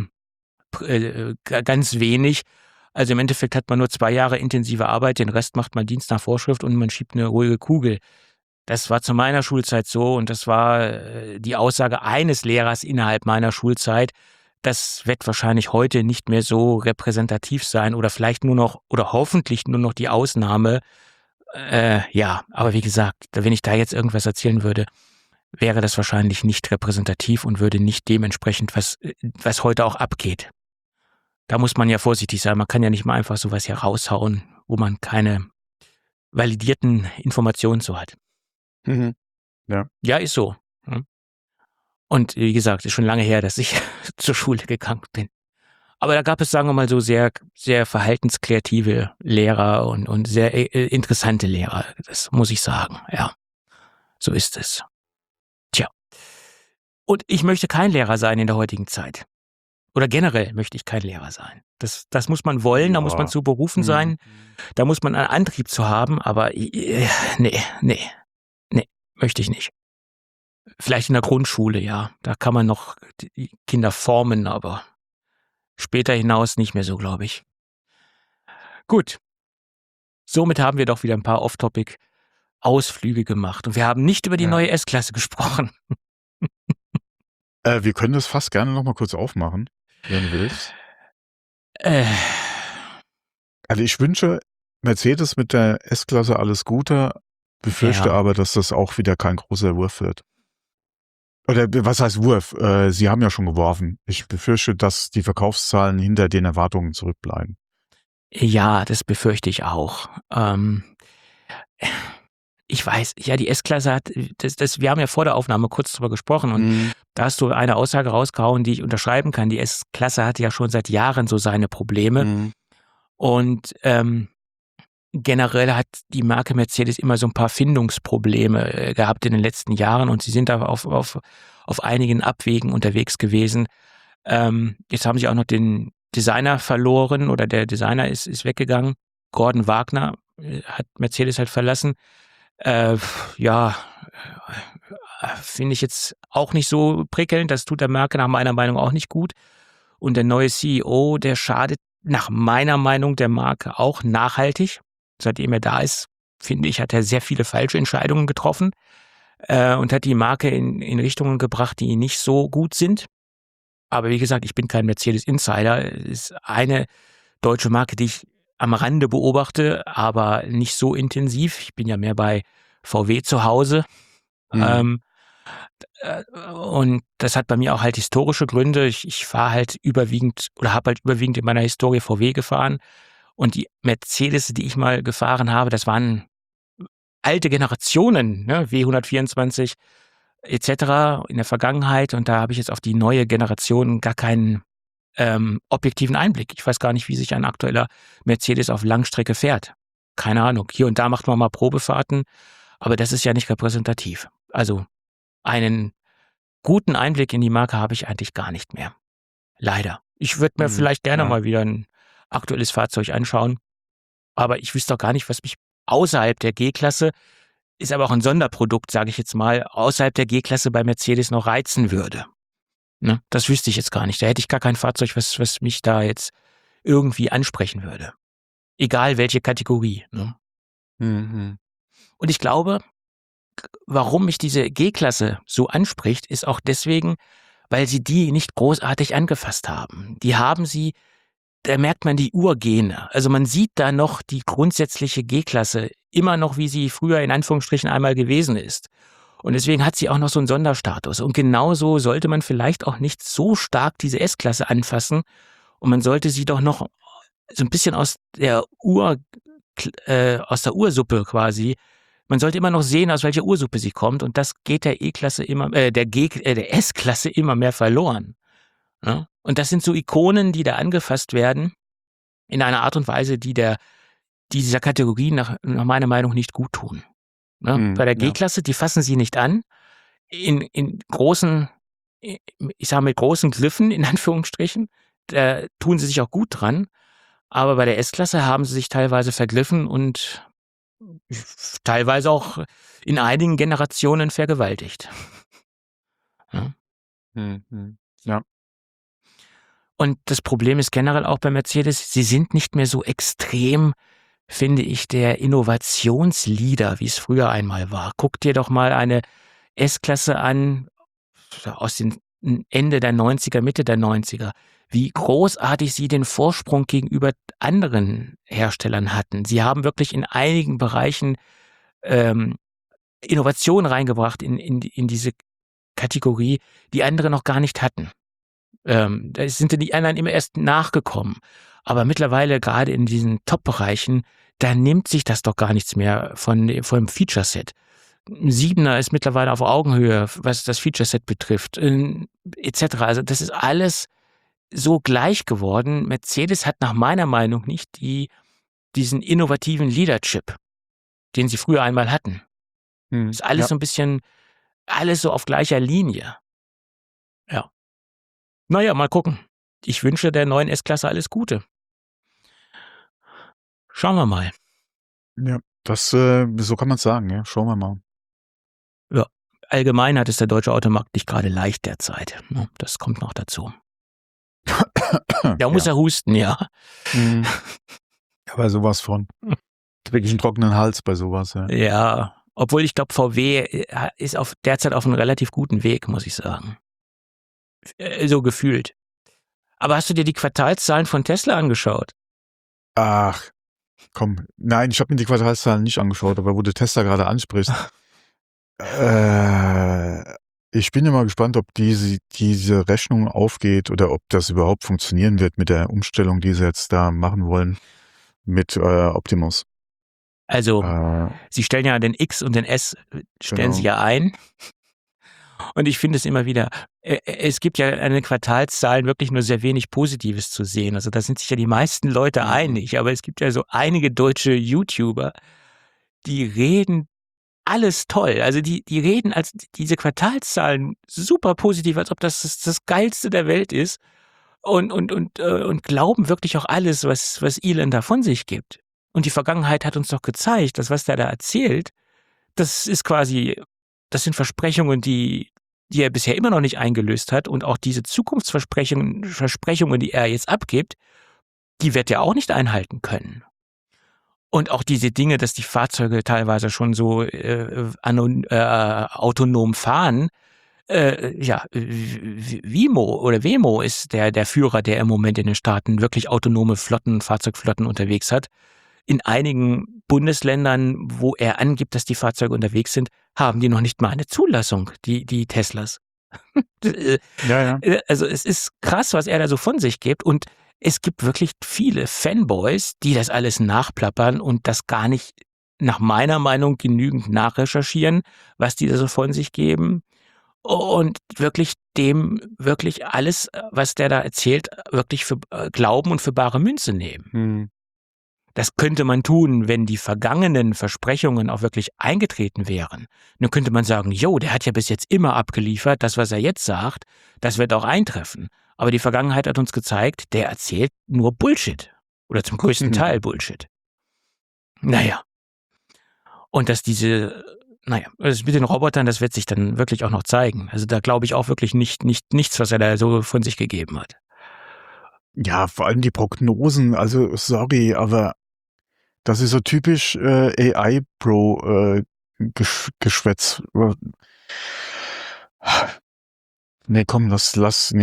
ganz wenig. Also im Endeffekt hat man nur 2 Jahre intensive Arbeit, den Rest macht man Dienst nach Vorschrift und man schiebt eine ruhige Kugel. Das war zu meiner Schulzeit so und das war die Aussage eines Lehrers innerhalb meiner Schulzeit. Das wird wahrscheinlich heute nicht mehr so repräsentativ sein oder vielleicht nur noch oder hoffentlich nur noch die Ausnahme. Aber wie gesagt, wenn ich da jetzt irgendwas erzählen würde, wäre das wahrscheinlich nicht repräsentativ und würde nicht dementsprechend, was heute auch abgeht. Da muss man ja vorsichtig sein. Man kann ja nicht mal einfach sowas hier raushauen, wo man keine validierten Informationen so hat. Mhm. Ja. Ja, ist so. Und wie gesagt, ist schon lange her, dass ich zur Schule gegangen bin. Aber da gab es, sagen wir mal so, sehr, sehr verhaltenskreative Lehrer und sehr interessante Lehrer. Das muss ich sagen. Ja, so ist es. Tja. Und ich möchte kein Lehrer sein in der heutigen Zeit. Oder generell möchte ich kein Lehrer sein. Das muss man wollen, da muss man zu berufen sein, da muss man einen Antrieb zu haben, aber nee, möchte ich nicht. Vielleicht in der Grundschule, ja, da kann man noch die Kinder formen, aber später hinaus nicht mehr so, glaube ich. Gut, somit haben wir doch wieder ein paar Off-Topic-Ausflüge gemacht und wir haben nicht über die neue S-Klasse gesprochen. Wir können das fast gerne noch mal kurz aufmachen, wenn du willst. Also ich wünsche Mercedes mit der S-Klasse alles Gute, befürchte aber, dass das auch wieder kein großer Wurf wird. Oder was heißt Wurf? Sie haben ja schon geworfen. Ich befürchte, dass die Verkaufszahlen hinter den Erwartungen zurückbleiben. Ja, das befürchte ich auch. Ich weiß, ja, die S-Klasse hat, wir haben ja vor der Aufnahme kurz drüber gesprochen und da hast du eine Aussage rausgehauen, die ich unterschreiben kann. Die S-Klasse hatte ja schon seit Jahren so seine Probleme und generell hat die Marke Mercedes immer so ein paar Findungsprobleme gehabt in den letzten Jahren und sie sind da auf einigen Abwegen unterwegs gewesen. Jetzt haben sie auch noch den Designer verloren oder der Designer ist weggegangen. Gordon Wagner hat Mercedes halt verlassen. Finde ich jetzt auch nicht so prickelnd. Das tut der Marke nach meiner Meinung auch nicht gut. Und der neue CEO, der schadet nach meiner Meinung der Marke auch nachhaltig. Seitdem er da ist, finde ich, hat er sehr viele falsche Entscheidungen getroffen und hat die Marke in Richtungen gebracht, die nicht so gut sind. Aber wie gesagt, ich bin kein Mercedes-Insider. Es ist eine deutsche Marke, die ich am Rande beobachte, aber nicht so intensiv. Ich bin ja mehr bei VW zu Hause. Und das hat bei mir auch halt historische Gründe. Ich fahre halt überwiegend oder habe halt überwiegend in meiner Historie VW gefahren. Und die Mercedes, die ich mal gefahren habe, das waren alte Generationen, ne? W124 etc. in der Vergangenheit. Und da habe ich jetzt auf die neue Generation gar keinen objektiven Einblick. Ich weiß gar nicht, wie sich ein aktueller Mercedes auf Langstrecke fährt. Keine Ahnung. Hier und da macht man mal Probefahrten, aber das ist ja nicht repräsentativ. Also einen guten Einblick in die Marke habe ich eigentlich gar nicht mehr. Leider. Ich würde mir vielleicht gerne mal wieder ein aktuelles Fahrzeug anschauen, aber ich wüsste auch gar nicht, was mich außerhalb der G-Klasse, ist aber auch ein Sonderprodukt, sage ich jetzt mal, außerhalb der G-Klasse bei Mercedes noch reizen würde. Ne? Das wüsste ich jetzt gar nicht. Da hätte ich gar kein Fahrzeug, was mich da jetzt irgendwie ansprechen würde. Egal welche Kategorie. Ne? Mhm. Und ich glaube, warum mich diese G-Klasse so anspricht, ist auch deswegen, weil sie die nicht großartig angefasst haben. Die haben sie, da merkt man die Urgene. Also man sieht da noch die grundsätzliche G-Klasse immer noch, wie sie früher in Anführungsstrichen einmal gewesen ist. Und deswegen hat sie auch noch so einen Sonderstatus. Und genauso sollte man vielleicht auch nicht so stark diese S-Klasse anfassen. Und man sollte sie doch noch so ein bisschen aus der Ursuppe quasi. Man sollte immer noch sehen, aus welcher Ursuppe sie kommt. Und das geht der E-Klasse der S-Klasse immer mehr verloren. Ja? Und das sind so Ikonen, die da angefasst werden, in einer Art und Weise, die dieser Kategorie nach meiner Meinung nicht gut tun. Ne? Bei der G-Klasse, die fassen sie nicht an. In großen, ich sage mit großen Glyphen, in Anführungsstrichen, da tun sie sich auch gut dran. Aber bei der S-Klasse haben sie sich teilweise vergriffen und teilweise auch in einigen Generationen vergewaltigt. Ja. Ja. Und das Problem ist generell auch bei Mercedes, sie sind nicht mehr so extrem, finde ich, der Innovationsleader, wie es früher einmal war. Guck dir doch mal eine S-Klasse an, aus den Ende der 90er, Mitte der 90er, wie großartig sie den Vorsprung gegenüber anderen Herstellern hatten. Sie haben wirklich in einigen Bereichen Innovationen reingebracht in diese Kategorie, die andere noch gar nicht hatten. Da sind die anderen immer erst nachgekommen. Aber mittlerweile, gerade in diesen Top-Bereichen, da nimmt sich das doch gar nichts mehr vom Feature-Set. Ein 7er ist mittlerweile auf Augenhöhe, was das Feature-Set betrifft, etc. Also das ist alles so gleich geworden. Mercedes hat nach meiner Meinung nicht diesen innovativen Leadership, den sie früher einmal hatten. Ist alles so ein bisschen, alles so auf gleicher Linie. Ja. Naja, mal gucken. Ich wünsche der neuen S-Klasse alles Gute. Schauen wir mal. Ja, das, so kann man es sagen, ja. Schauen wir mal. Ja, allgemein hat es der deutsche Automarkt nicht gerade leicht derzeit. Das kommt noch dazu. Da muss er husten, ja. Aber sowas von. Wirklich einen trockenen Hals bei sowas, ja. Ja, obwohl ich glaube, VW ist derzeit auf einem relativ guten Weg, muss ich sagen. So gefühlt. Aber hast du dir die Quartalszahlen von Tesla angeschaut? Ach, komm. Nein, ich habe mir die Quartalszahlen nicht angeschaut, aber wo du Tesla gerade ansprichst. Ich bin immer gespannt, ob diese Rechnung aufgeht oder ob das überhaupt funktionieren wird mit der Umstellung, die sie jetzt da machen wollen mit Optimus. Also, sie stellen ja den X und den S, stellen sie ja ein. Und ich finde es immer wieder, es gibt ja an den Quartalszahlen wirklich nur sehr wenig Positives zu sehen. Also da sind sich ja die meisten Leute einig. Aber es gibt ja so einige deutsche YouTuber, die reden alles toll. Also die reden als diese Quartalszahlen super positiv, als ob das Geilste der Welt ist. Und glauben wirklich auch alles, was Elon da von sich gibt. Und die Vergangenheit hat uns doch gezeigt, dass was der da erzählt, das ist quasi, das sind Versprechungen, die er bisher immer noch nicht eingelöst hat. Und auch diese Zukunftsversprechungen, die er jetzt abgibt, die wird er auch nicht einhalten können. Und auch diese Dinge, dass die Fahrzeuge teilweise schon so autonom fahren. Wemo ist der Führer, der im Moment in den Staaten wirklich autonome Fahrzeugflotten unterwegs hat. In einigen Bundesländern, wo er angibt, dass die Fahrzeuge unterwegs sind, haben die noch nicht mal eine Zulassung, die Teslas. Ja. Also es ist krass, was er da so von sich gibt und es gibt wirklich viele Fanboys, die das alles nachplappern und das gar nicht nach meiner Meinung genügend nachrecherchieren, was die da so von sich geben und wirklich alles, was der da erzählt, wirklich für glauben und für bare Münze nehmen. Das könnte man tun, wenn die vergangenen Versprechungen auch wirklich eingetreten wären. Dann könnte man sagen, der hat ja bis jetzt immer abgeliefert, das, was er jetzt sagt, das wird auch eintreffen. Aber die Vergangenheit hat uns gezeigt, der erzählt nur Bullshit. Oder zum größten Teil Bullshit. Naja. Und dass das mit den Robotern, das wird sich dann wirklich auch noch zeigen. Also da glaube ich auch wirklich nichts, was er da so von sich gegeben hat. Ja, vor allem die Prognosen, also sorry, aber das ist so typisch AI-Pro-Geschwätz. Nee, komm, das macht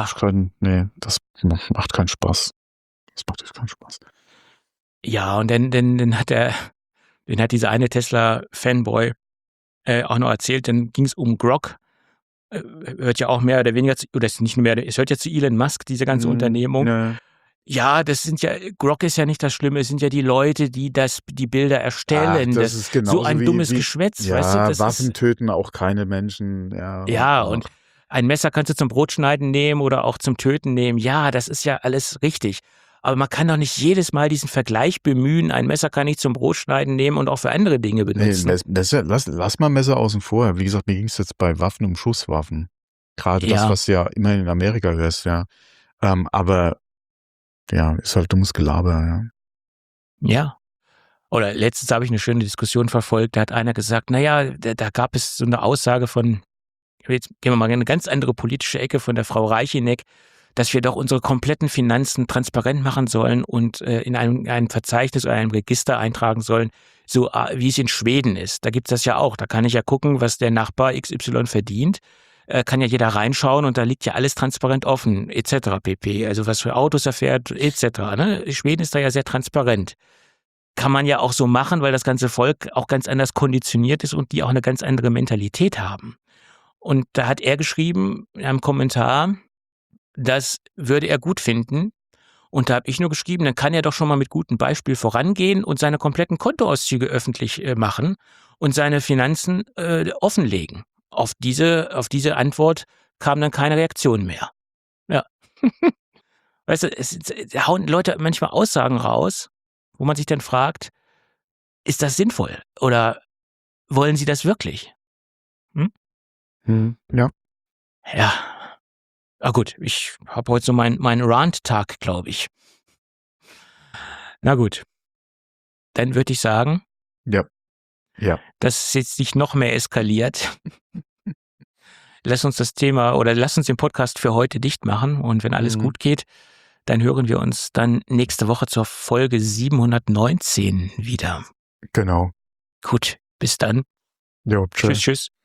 keinen Spaß. Das macht echt keinen Spaß. Ja, und dann hat dieser eine Tesla-Fanboy auch noch erzählt, dann ging es um Grok. Hört ja auch mehr oder weniger es hört ja zu Elon Musk, diese ganze Unternehmung. Ne. Ja, Grok ist ja nicht das Schlimme, es sind ja die Leute, die die Bilder erstellen. Das ist genauso so ein dummes Geschwätz, ja, weißt du? Das Waffen töten auch keine Menschen. Ja, und ein Messer kannst du zum Brotschneiden nehmen oder auch zum Töten nehmen. Ja, das ist ja alles richtig. Aber man kann doch nicht jedes Mal diesen Vergleich bemühen. Ein Messer kann ich zum Brotschneiden nehmen und auch für andere Dinge benutzen. Nee, lass mal Messer außen vor. Wie gesagt, mir ging es jetzt bei Waffen um Schusswaffen. Gerade das, was du ja immer in Amerika hörst, ja. Aber ja, ist halt dummes Gelaber, ja. Ja. Oder letztens habe ich eine schöne Diskussion verfolgt, da hat einer gesagt, da gab es so eine Aussage von, jetzt gehen wir mal in eine ganz andere politische Ecke, von der Frau Reicheneck, dass wir doch unsere kompletten Finanzen transparent machen sollen und in ein Verzeichnis oder einem Register eintragen sollen, so wie es in Schweden ist. Da gibt es das ja auch. Da kann ich ja gucken, was der Nachbar XY verdient. Kann ja jeder reinschauen und da liegt ja alles transparent offen, etc. pp. Also was für Autos er fährt, etc. Ne? Schweden ist da ja sehr transparent. Kann man ja auch so machen, weil das ganze Volk auch ganz anders konditioniert ist und die auch eine ganz andere Mentalität haben. Und da hat er geschrieben in einem Kommentar, das würde er gut finden. Und da habe ich nur geschrieben, dann kann er doch schon mal mit gutem Beispiel vorangehen und seine kompletten Kontoauszüge öffentlich machen und seine Finanzen offenlegen. Auf diese Antwort kam dann keine Reaktion mehr. Ja. Weißt du, es hauen Leute manchmal Aussagen raus, wo man sich dann fragt, ist das sinnvoll? Oder wollen sie das wirklich? Ja. Ja. Ah gut, ich habe heute so meinen Rant-Tag, glaube ich. Na gut. Dann würde ich sagen, dass es jetzt nicht noch mehr eskaliert. Lass uns den Podcast für heute dicht machen und wenn alles gut geht, dann hören wir uns dann nächste Woche zur Folge 719 wieder. Genau. Gut, bis dann. Jo, Tschüss.